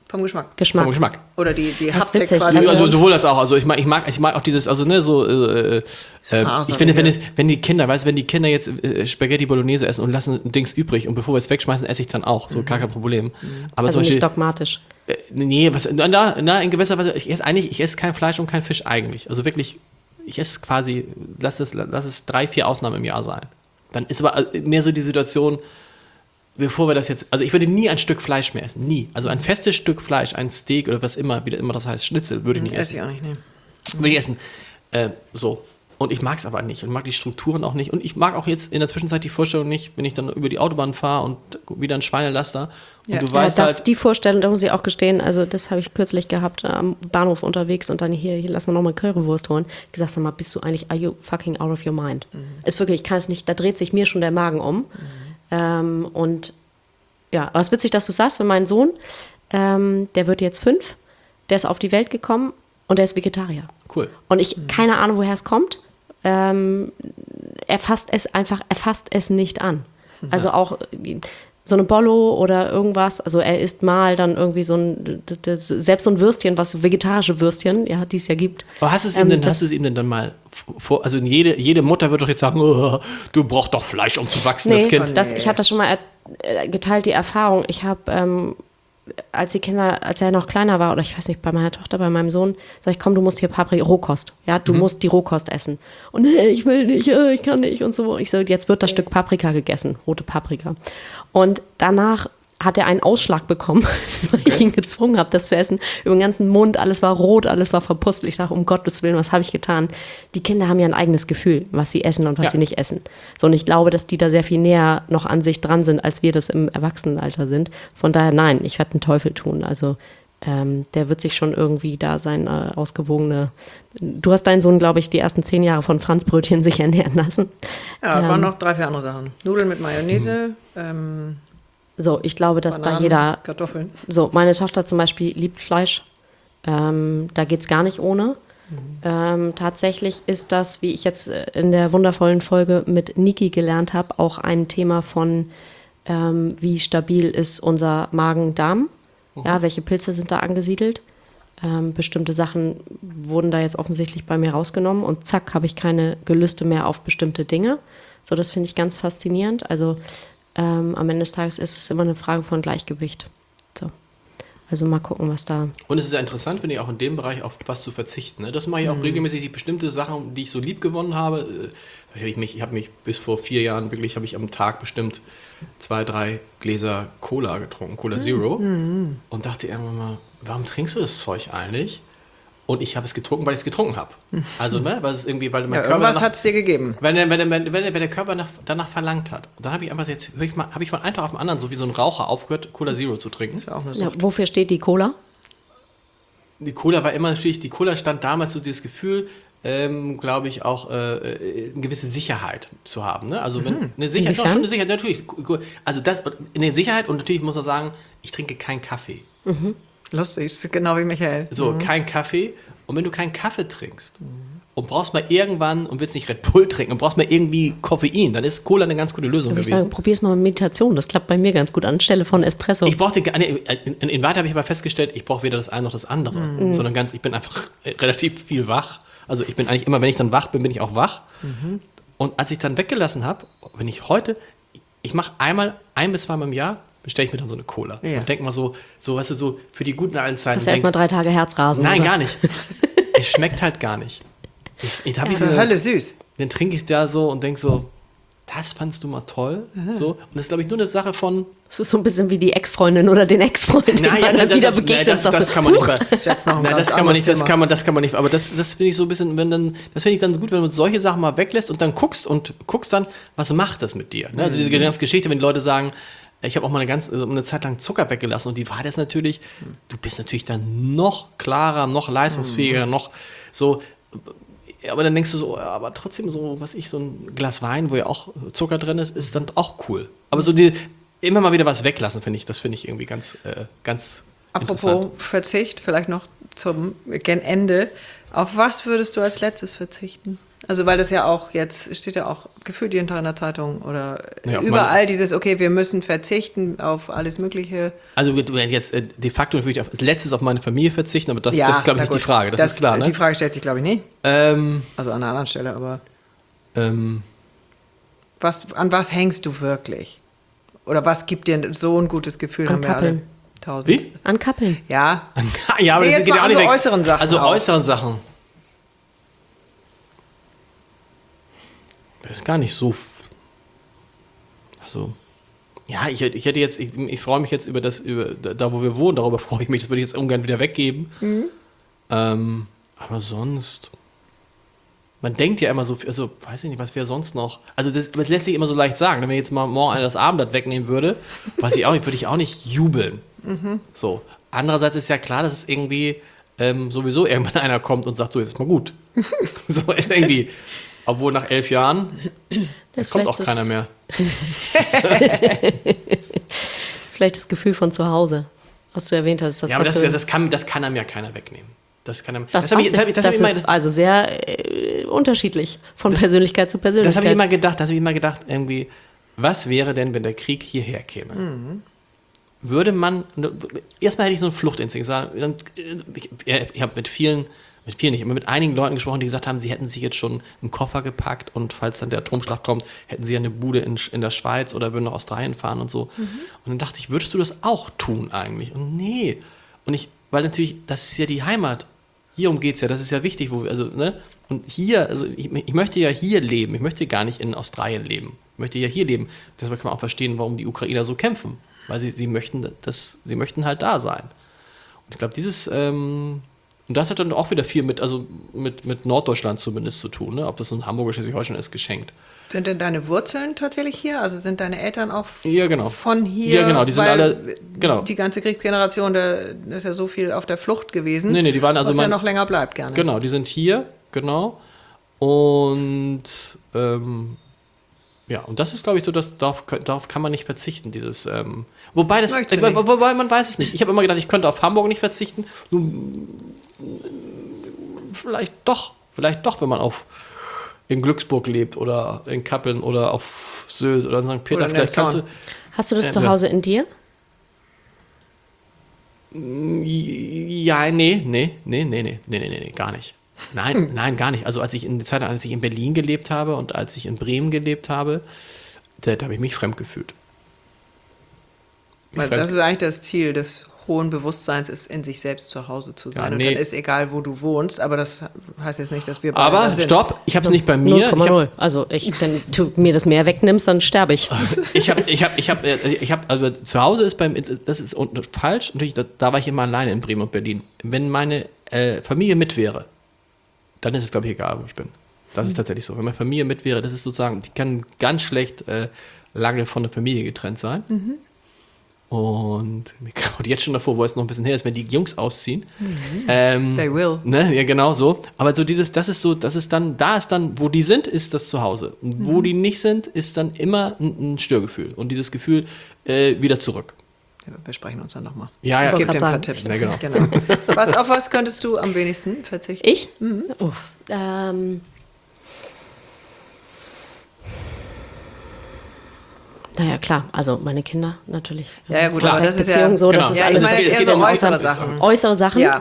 Vom Geschmack. Geschmack. Vom Geschmack. Oder die, die Das ist Haptik witzig. quasi. Also- Also sowohl als auch. Also ich mag, ich mag, ich mag auch dieses, also ne, so, äh, äh, ich finde, wenn, es, wenn die Kinder, weißt du, wenn die Kinder jetzt äh, Spaghetti Bolognese essen und lassen Dings übrig und bevor wir es wegschmeißen, esse ich dann auch. So, gar kein Problem. Aber Also zum nicht Beispiel, dogmatisch. äh, nee, was, na, na, in gewisser Weise, ich esse eigentlich, ich esse kein Fleisch und kein Fisch eigentlich. Also wirklich, ich esse quasi, lass es, lass es drei, vier Ausnahmen im Jahr sein. Dann ist aber mehr so die Situation, bevor wir das jetzt, also ich würde nie ein Stück Fleisch mehr essen, nie. Also ein festes Stück Fleisch, ein Steak oder was immer, wie immer das heißt, Schnitzel, würde ich nicht Esse essen. ich auch nicht, ne. Würde ich essen. Äh, so. Und ich mag es aber nicht und mag die Strukturen auch nicht. Und ich mag auch jetzt in der Zwischenzeit die Vorstellung nicht, wenn ich dann über die Autobahn fahre und wieder ein Schweinelaster und Ja. du Ja, weißt das, halt, die Vorstellung, da muss ich auch gestehen, also das habe ich kürzlich gehabt äh, am Bahnhof unterwegs und dann hier, hier lass mal nochmal Currywurst holen. Ich gesagt, sag mal, bist du eigentlich, are you fucking out of your mind? Mhm. Ist wirklich, ich kann es nicht, da dreht sich mir schon der Magen um. Mhm. Ähm, und ja, aber es ist witzig, dass du sagst, wenn mein Sohn, ähm, der wird jetzt fünf, der ist auf die Welt gekommen und der ist Vegetarier. cool. Und ich, keine Ahnung, woher es kommt. Ähm, er fasst es einfach, er fasst es nicht an. Also auch so eine Bollo oder irgendwas, also er isst mal dann irgendwie so ein, das, selbst so ein Würstchen, was vegetarische Würstchen, ja, die es ja gibt. Aber hast du es ihm, Ähm, denn, das- hast du es ihm denn dann mal vor, also jede, jede Mutter wird doch jetzt sagen, oh, du brauchst doch Fleisch, um zu wachsen, das Nee, Kind. das, ich habe das schon mal er, äh, geteilt, die Erfahrung. Ich habe, ähm, als die Kinder, als er noch kleiner war, oder ich weiß nicht, bei meiner Tochter, bei meinem Sohn, sag ich, komm, du musst hier Paprika, Rohkost. Ja, du musst die Rohkost essen. Und nee, ich will nicht, äh, ich kann nicht und so. Und ich so, jetzt wird das Stück Paprika gegessen, rote Paprika. Und danach hat er einen Ausschlag bekommen, weil ich ihn gezwungen habe, das zu essen. Über den ganzen Mund, alles war rot, alles war verpustelt. Ich sage, um Gottes Willen, was habe ich getan? Die Kinder haben ja ein eigenes Gefühl, was sie essen und was Ja. sie nicht essen. So, und ich glaube, dass die da sehr viel näher noch an sich dran sind, als wir das im Erwachsenenalter sind. Von daher, nein, ich werde den Teufel tun. Also ähm, der wird sich schon irgendwie da sein, äh, ausgewogene... Du hast deinen Sohn, glaube ich, die ersten zehn Jahre von Franzbrötchen sich ernähren lassen. Ja, Ähm, waren noch drei, vier andere Sachen. Nudeln mit Mayonnaise, ähm, So, ich glaube, dass Bananen, da jeder... Kartoffeln. So, meine Tochter zum Beispiel liebt Fleisch. Ähm, da geht es gar nicht ohne. Ähm, tatsächlich ist das, wie ich jetzt äh, in der wundervollen Folge mit Niki gelernt habe, auch ein Thema von, ähm, wie stabil ist unser Magen-Darm. Ja, welche Pilze sind da angesiedelt? Ähm, bestimmte Sachen wurden da jetzt offensichtlich bei mir rausgenommen und zack, habe ich keine Gelüste mehr auf bestimmte Dinge. So, das finde ich ganz faszinierend. Also ähm, am Ende des Tages ist es immer eine Frage von Gleichgewicht. So. Also mal gucken, was da... Und es ist ja interessant, finde ich, auch in dem Bereich auf was zu verzichten. Ne? Das mache ich auch regelmäßig, die bestimmte Sachen, die ich so lieb gewonnen habe. äh, Ich, mich, ich habe mich bis vor vier Jahren wirklich, habe ich am Tag bestimmt zwei, drei Gläser Cola getrunken, Cola Zero. Und dachte irgendwann mal, warum trinkst du das Zeug eigentlich? Und ich habe es getrunken, weil ich es getrunken habe. Also, ne, weil es irgendwie, weil mein Ja, Körper irgendwas danach, hat es dir gegeben. wenn, der- wenn, der- wenn, der- wenn der Körper nach, danach verlangt hat. Dann habe ich einfach jetzt, hör ich mal, habe ich mal einen Tag auf den anderen, so wie so ein Raucher, aufgehört, Cola Zero zu trinken. Ist ja auch eine Ja, Sucht. wofür steht die Cola? Die Cola war immer natürlich, die Cola stand damals so dieses Gefühl, ähm, glaube ich, auch äh, äh, eine gewisse Sicherheit zu haben. Ne? Also wenn, eine Sicherheit, doch, Inwiefern? schon eine Sicherheit, natürlich. Also das, eine Sicherheit und natürlich muss man sagen, ich trinke keinen Kaffee. Lustig, ist genau wie Michael. So, kein Kaffee. Und wenn du keinen Kaffee trinkst und brauchst mal irgendwann und willst nicht Red Bull trinken und brauchst mal irgendwie Koffein, dann ist Cola eine ganz gute Lösung Würde ich gewesen. sagen, probier's mal mit Meditation. Das klappt bei mir ganz gut anstelle von Espresso. Ich brauchte gar nicht, in, in, in Wahrheit habe ich aber festgestellt, ich brauche weder das eine noch das andere, sondern ganz, ich bin einfach relativ viel wach. Also ich bin eigentlich immer, wenn ich dann wach bin, bin ich auch wach. Und als ich dann weggelassen habe, wenn ich heute, ich mache einmal, ein bis zweimal im Jahr, bestelle ich mir dann so eine Cola. Ja. Und denke mal so, so, weißt du, so für die guten alten Zeiten. Hast du erstmal drei Tage Herzrasen. Nein, oder? gar nicht. Es schmeckt halt gar nicht. Ich, ich hab ich Ist ja so, Hölle süß. dann trinke ich da so und denke so, das fandst du mal toll. So. Und das ist, glaube ich, nur eine Sache von, Das ist so ein bisschen wie die Ex-Freundin oder den Ex-Freund, den Naja, man dann das, wieder das, begegnet. das, das, sagst das du, kann man nicht. "Huch." Ver- Ist jetzt noch ein Nein, ganz das kann man anderes nicht. Das Thema. kann man, das kann man nicht. Aber das, das finde ich so ein bisschen, wenn dann, das finde ich dann gut, wenn man solche Sachen mal weglässt und dann guckst und guckst dann, was macht das mit dir? Ne? Also diese ganze Geschichte, wenn die Leute sagen, ich habe auch mal eine ganz, also eine Zeit lang Zucker weggelassen und die war das natürlich, du bist natürlich dann noch klarer, noch leistungsfähiger, noch so. Aber dann denkst du so, aber trotzdem so, was ich, so ein Glas Wein, wo ja auch Zucker drin ist, ist dann auch cool. Aber so die, immer mal wieder was weglassen, finde ich, das finde ich irgendwie ganz, äh, ganz Apropos interessant. Verzicht, vielleicht noch zum gen Ende. Auf was würdest du als letztes verzichten? Also weil das ja auch jetzt, steht ja auch gefühlt jeden Tag in der Zeitung oder Ja, auf überall meine- dieses, okay, wir müssen verzichten auf alles Mögliche. Also jetzt äh, de facto würde ich auf, als letztes auf meine Familie verzichten, aber das, Ja, das ist, glaube ich, na nicht die gut. Frage. Das, ist klar, ne? Die Frage stellt sich, glaube ich, nicht. Ähm, Also an einer anderen Stelle, aber ähm, was, an was hängst du wirklich? Oder was gibt dir so ein gutes Gefühl? An Haben wir alle Kappeln. tausend. Wie? An Kappeln. Ja, ja, aber Nee, das jetzt geht mal ja auch an nicht so weg. äußeren Sachen Also auch. äußeren Sachen. Das ist gar nicht so. f- Also, ja, ich, ich hätte jetzt, ich, ich freue mich jetzt über das, über da wo wir wohnen, darüber freue ich mich, das würde ich jetzt ungern wieder weggeben. Mhm. Ähm, aber sonst. Man denkt ja immer so, also weiß ich nicht, was wäre sonst noch. Also das, das lässt sich immer so leicht sagen. Wenn mir jetzt mal morgen einer das Abendblatt wegnehmen würde, weiß ich auch nicht, würde ich auch nicht jubeln. So. Andererseits ist ja klar, dass es irgendwie ähm, sowieso irgendwann einer kommt und sagt, so, jetzt ist mal gut. So irgendwie. Obwohl nach elf Jahren Das kommt vielleicht auch so keiner das- mehr. Vielleicht das Gefühl von zu Hause, was du erwähnt hast. Das Ja, aber hast das, du, das, kann, das kann einem ja keiner wegnehmen. Das kann einem, das, hab weiß ich, das, hab ich, ich, das, das hab ich immer, ist das, also sehr äh, unterschiedlich von Persönlichkeit zu das Persönlichkeit. habe ich immer gedacht, das habe ich immer gedacht, irgendwie, was wäre denn, wenn der Krieg hierher käme? Würde man, erstmal hätte ich so einen Fluchtinstinkt, sagen, dann- ich, ich habe mit vielen, mit vielen nicht, immer mit einigen Leuten gesprochen, die gesagt haben, sie hätten sich jetzt schon einen Koffer gepackt und falls dann der Atomschlag kommt, hätten sie eine Bude in, in der Schweiz oder würden nach Australien fahren und so. Und dann dachte ich, würdest du das auch tun eigentlich? Und nee. Und ich, weil natürlich, das ist ja die Heimat. Hierum geht es ja, das ist ja wichtig, wo wir, also, ne? Und hier, also ich, ich möchte ja hier leben, ich möchte gar nicht in Australien leben. Ich möchte ja hier leben. Deshalb kann man auch verstehen, warum die Ukrainer so kämpfen. Weil sie, sie möchten das, sie möchten halt da sein. Und ich glaube, dieses, ähm, und das hat dann auch wieder viel mit, also mit, mit Norddeutschland zumindest zu tun, ne? Ob das in Hamburg oder Schleswig-Holstein ist, geschenkt. Sind denn deine Wurzeln tatsächlich hier? Also sind deine Eltern auch f- Ja, genau. von hier? Ja, genau, die sind Weil alle- genau. Die ganze Kriegsgeneration, da ist ja so viel auf der Flucht gewesen. Nee, nee, die waren also was ja mein- noch länger bleibt gerne. Genau, die sind hier, genau. Und ähm, ja, und das ist, glaube ich, so, dass darauf, darauf kann man nicht verzichten, dieses, ähm, wobei das, Möchte äh, nicht. wo- wobei man weiß es nicht. Ich habe immer gedacht, ich könnte auf Hamburg nicht verzichten. Nun, vielleicht doch, vielleicht doch, wenn man auf in Glücksburg lebt oder in Kappeln oder auf Sylt oder in Sankt Peter. Oder in Vielleicht kannst du, Elbshorn. Hast du das Äh, zu Hause in dir? ja, nee, nee, nee, nee, nee, nee, nee, nee, nee, gar nicht. Nein, nein, gar nicht. Also als ich in der Zeit, als ich in Berlin gelebt habe und als ich in Bremen gelebt habe, da, da habe ich mich fremd gefühlt. Mich Weil fremd- das ist eigentlich das Ziel des hohen Bewusstseins, ist in sich selbst zu Hause zu sein. Ja, Und nee. dann ist egal, wo du wohnst, aber das heißt jetzt nicht, dass wir beide da Aber sind. stopp, ich habe es nicht bei mir. null Ich Komma hab- null. Also ich, wenn du mir das Meer wegnimmst, dann sterbe ich. Ich habe, ich habe, ich habe, ich habe, also zu Hause ist beim, das ist un- falsch. Natürlich, da, da war ich immer alleine in Bremen und Berlin. Wenn meine äh, Familie mit wäre, dann ist es, glaube ich, egal, wo ich bin. Das ist tatsächlich so. Wenn meine Familie mit wäre, das ist sozusagen, die kann ganz schlecht äh, lange von der Familie getrennt sein. Und mir graut jetzt schon davor, wo es noch ein bisschen her ist, wenn die Jungs ausziehen. Ähm, They will. Ne? Ja, genau so. Aber so dieses, das ist so, das ist dann, da ist dann, wo die sind, ist das Zuhause. Und wo die nicht sind, ist dann immer ein, ein Störgefühl. Und dieses Gefühl äh, wieder zurück. Ja, wir sprechen uns dann nochmal. Ja, ja. Ich gebe Ich dir ein wollte paar gerade Tipps. Ja, genau. Was, auf was könntest du am wenigsten verzichten? Ich? Oh, ähm, naja, klar, also meine Kinder natürlich. Ja, ja, gut, Klar. aber das ist Beziehung, ja... so, genau. das ist Ja, ich alles. meine das jetzt ist eher so so äußere außer- Sachen. Äußere Sachen? Ja.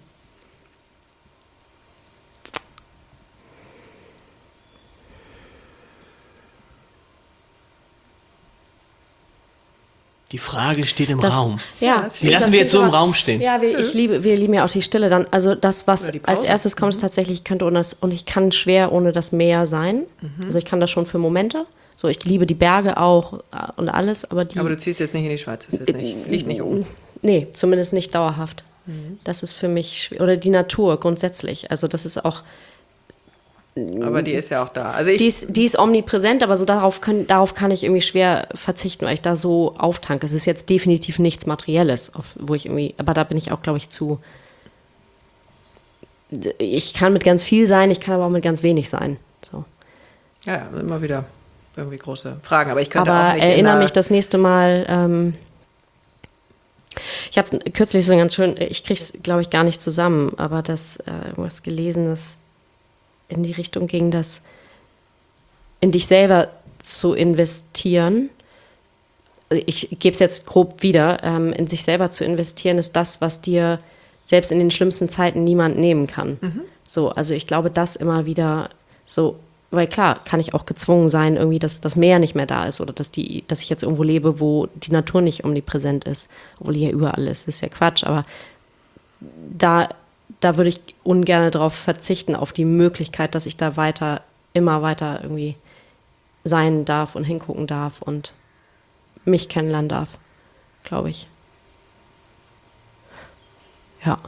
Die Frage steht im Das, Raum. Ja, das Die lassen das wir jetzt so im aber- Raum stehen. Ja, wir, ich liebe, wir lieben ja auch die Stille dann. Also das, was Oder die als Pause. erstes kommt, ist tatsächlich, ich könnte ohne das, und ich kann schwer ohne das Meer sein. Also ich kann das schon für Momente. So, ich liebe die Berge auch äh, und alles, aber die. Aber du ziehst jetzt nicht in die Schweiz, das ist jetzt nicht, liegt nicht oben. Nee, zumindest nicht dauerhaft. Das ist für mich schwer. Oder die Natur grundsätzlich. Also das ist auch, Aber die ist ja auch da. Also ich, die ist, die ist omnipräsent, aber so darauf, können, darauf kann ich irgendwie schwer verzichten, weil ich da so auftanke. Es ist jetzt definitiv nichts Materielles, auf, wo ich irgendwie, aber da bin ich auch, glaube ich, zu. Ich kann mit ganz viel sein, ich kann aber auch mit ganz wenig sein. So. ja, ja, immer wieder irgendwie große Fragen. Aber ich könnte auch Aber nicht in erinnere einer- mich das nächste Mal. Ähm, ich habe kürzlich so ganz schön, ich kriege es, glaube ich, gar nicht zusammen, aber das äh, irgendwas gelesen, dass in die Richtung ging, dass in dich selber zu investieren, ich gebe es jetzt grob wieder, ähm, in sich selber zu investieren, ist das, was dir selbst in den schlimmsten Zeiten niemand nehmen kann. Mhm. So, also ich glaube, das immer wieder so, weil klar, kann ich auch gezwungen sein, irgendwie, dass das Meer nicht mehr da ist oder dass, die, dass ich jetzt irgendwo lebe, wo die Natur nicht omnipräsent ist, obwohl die ja überall ist, das ist ja Quatsch, aber da, da würde ich ungern darauf verzichten, auf die Möglichkeit, dass ich da weiter, immer weiter irgendwie sein darf und hingucken darf und mich kennenlernen darf, glaube ich. Ja.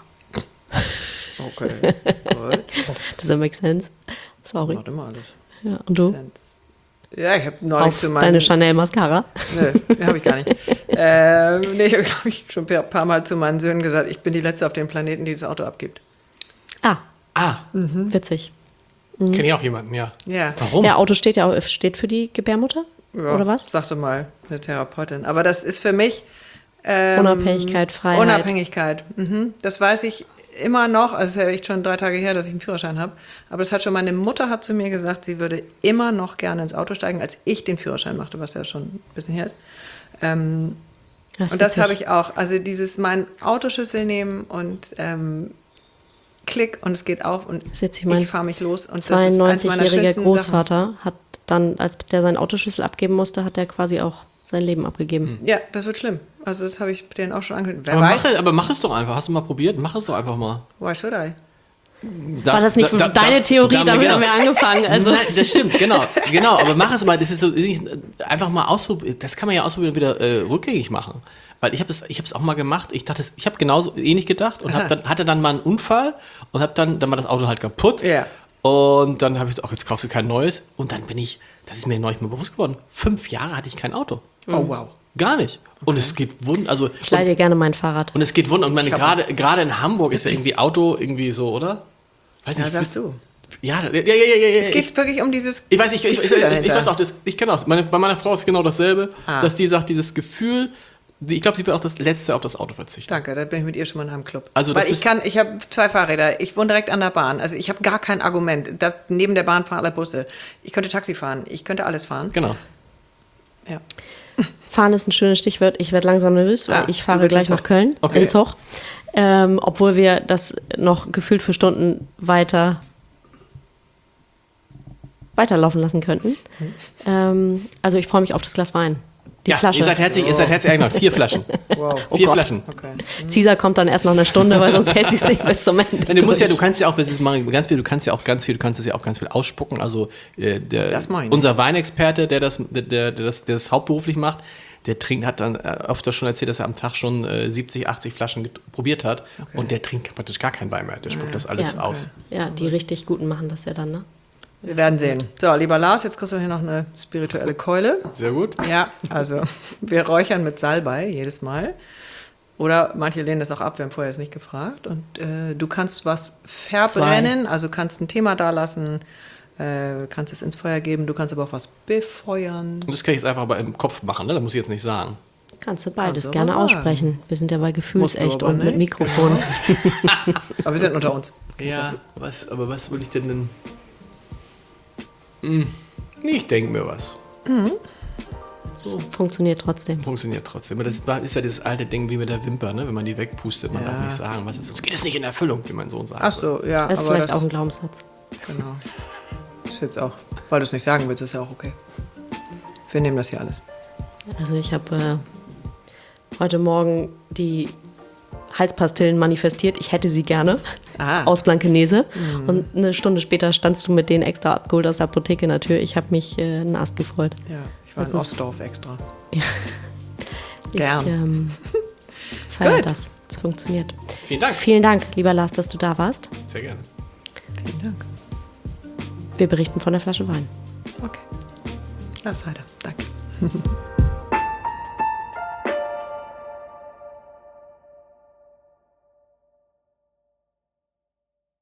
Okay, gut. Does that make sense? Sorry. Macht immer alles. Ja, und du? Sense. Ja, ich habe neulich Auf zu meinem... deine Chanel-Mascara? Nö, habe ich gar nicht. ähm, nee, ich habe, glaube ich, schon ein paar Mal zu meinen Söhnen gesagt, ich bin die Letzte auf dem Planeten, die das Auto abgibt. Ah, Ah, mhm. Witzig. kenne ich auch jemanden, ja. Ja. Warum? Ja, Auto steht ja auch, steht für die Gebärmutter, Ja, oder was? sagte mal eine Therapeutin. Aber das ist für mich... Ähm, Unabhängigkeit, Freiheit. Unabhängigkeit, mhm. Das weiß ich immer noch, also es ist ja echt schon drei Tage her, dass ich einen Führerschein habe, aber das hat schon, meine Mutter hat zu mir gesagt, sie würde immer noch gerne ins Auto steigen, als ich den Führerschein machte, was ja schon ein bisschen her ist. Ähm, Das und das witzig. habe ich auch, also dieses mein Autoschlüssel nehmen und ähm, klick und es geht auf und Das ist witzig, mein ich fahre mich los. Und zweiundneunzigjähriger Großvater hat dann, als der seinen Autoschlüssel abgeben musste, hat er quasi auch sein Leben abgegeben. Ja, das wird schlimm. Also das habe ich denen auch schon angekündigt. Wer aber, weiß, mach es, aber mach es doch einfach. Hast du mal probiert? Mach es doch einfach mal. why should I? Da, War das nicht da- da- deine da- Theorie? da- Damit genau. haben wir angefangen. Also. Nein, das stimmt, genau, genau. Aber mach es mal. Das ist so einfach mal ausprobieren. Das kann man ja ausprobieren und wieder äh, rückgängig machen. Weil ich habe das, ich habe es auch mal gemacht. Ich dachte, ich habe genauso ähnlich gedacht und hab dann, hatte dann mal einen Unfall und habe dann, dann war das Auto halt kaputt. Ja. Und dann habe ich, ach, jetzt kaufst du kein neues. Und dann bin ich, das ist mir neulich mal bewusst geworden. Fünf Jahre hatte ich kein Auto. Oh, wow. Gar nicht. Und es geht wund, also Ich leihe dir gerne mein Fahrrad. und es geht wunder. Und meine, Ich hab gerade gerade in Hamburg ist ja irgendwie Auto irgendwie so, oder? Weiß Ja, nicht, sagst du. Ja, ja, ja, ja, ja, ja. Es geht wirklich um dieses Ich weiß, ich, ich, ich, Gefühl ich, ich dahinter. weiß auch, das, ich kenne auch. Meine, bei meiner Frau ist genau dasselbe, Ah. dass die sagt, dieses Gefühl, die, ich glaube, sie wird auch das Letzte auf das Auto verzichten. Danke, da bin ich mit ihr schon mal in einem Club. Also Weil das ich ist- kann, ich habe zwei Fahrräder, ich wohne direkt an der Bahn, also ich habe gar kein Argument. Da, neben der Bahn fahren alle Busse. Ich könnte Taxi fahren, ich könnte alles fahren. Genau. Ja. Fahren ist ein schönes Stichwort. Ich werde langsam nervös, weil Ah, ich du fahre willst gleich in nach Köln, Okay. in Zug. Ähm, obwohl wir das noch gefühlt für Stunden weiter weiterlaufen lassen könnten. Ähm, also ich freue mich auf das Glas Wein. Die ja, Flasche. ihr seid herzlich, ihr seid herzlich eingeladen. Vier Flaschen. Wow. Oh Vier Gott. Flaschen. Okay. Caesar kommt dann erst noch eine Stunde, weil sonst hält sie es nicht bis zum Ende. Nein, du musst ja, du durch. kannst ja auch, das ist mal ganz viel, du kannst ja auch ganz viel, du kannst das ja auch ganz viel ausspucken. Also äh, der, Das mach ich nicht. unser Weinexperte, der das, der, der, der das, der das hauptberuflich macht, der trinkt, hat dann äh, öfter schon erzählt, dass er am Tag schon äh, siebzig, achtzig Flaschen get- probiert hat und der trinkt praktisch gar keinen Wein mehr. Der spuckt das alles Ja. aus. Ja, die richtig Guten machen das ja dann, ne? Wir werden sehen. So, lieber Lars, jetzt kriegst du hier noch eine spirituelle Keule. Sehr gut. Ja, also wir räuchern mit Salbei jedes Mal. Oder manche lehnen das auch ab, wir haben vorher jetzt nicht gefragt. Und äh, du kannst was verbrennen, also kannst ein Thema da lassen, äh, kannst es ins Feuer geben, du kannst aber auch was befeuern. Und das kann ich jetzt einfach aber im Kopf machen, ne? Da muss ich jetzt nicht sagen. Kannst du beides Kannst du gerne aber sagen. aussprechen. Wir sind ja bei Musst Gefühlsecht du aber und mit nicht. Mikrofon. Aber wir sind unter uns. Ja, was, aber was will ich denn denn? Hm, ich denke mir was. So. Funktioniert trotzdem. Funktioniert trotzdem. Aber das ist ja das alte Ding wie mit der Wimper, ne? Wenn man die wegpustet, man Ja. darf nicht sagen, was ist. Sonst geht es nicht in Erfüllung, wie mein Sohn sagt. Ach so, ja. Das ist aber vielleicht das, auch ein Glaubenssatz. Genau. Ist jetzt auch, weil du es nicht sagen willst, ist ja auch okay. Wir nehmen das hier alles. Also ich habe äh, heute Morgen die Halspastillen manifestiert. Ich hätte sie gerne Ah. aus Blankenese. Und eine Stunde später standst du mit denen extra abgeholt aus der Apotheke in der Tür. Ich habe mich äh, einen Ast gefreut. Ja, ich war in Das ist- Ostdorf extra. Ich Gern. ähm, feiere Gut. das. Es funktioniert. Vielen Dank. Vielen Dank, lieber Lars, dass du da warst. Sehr gerne. Vielen Dank. Wir berichten von der Flasche Wein. Okay. Lass weiter. Danke.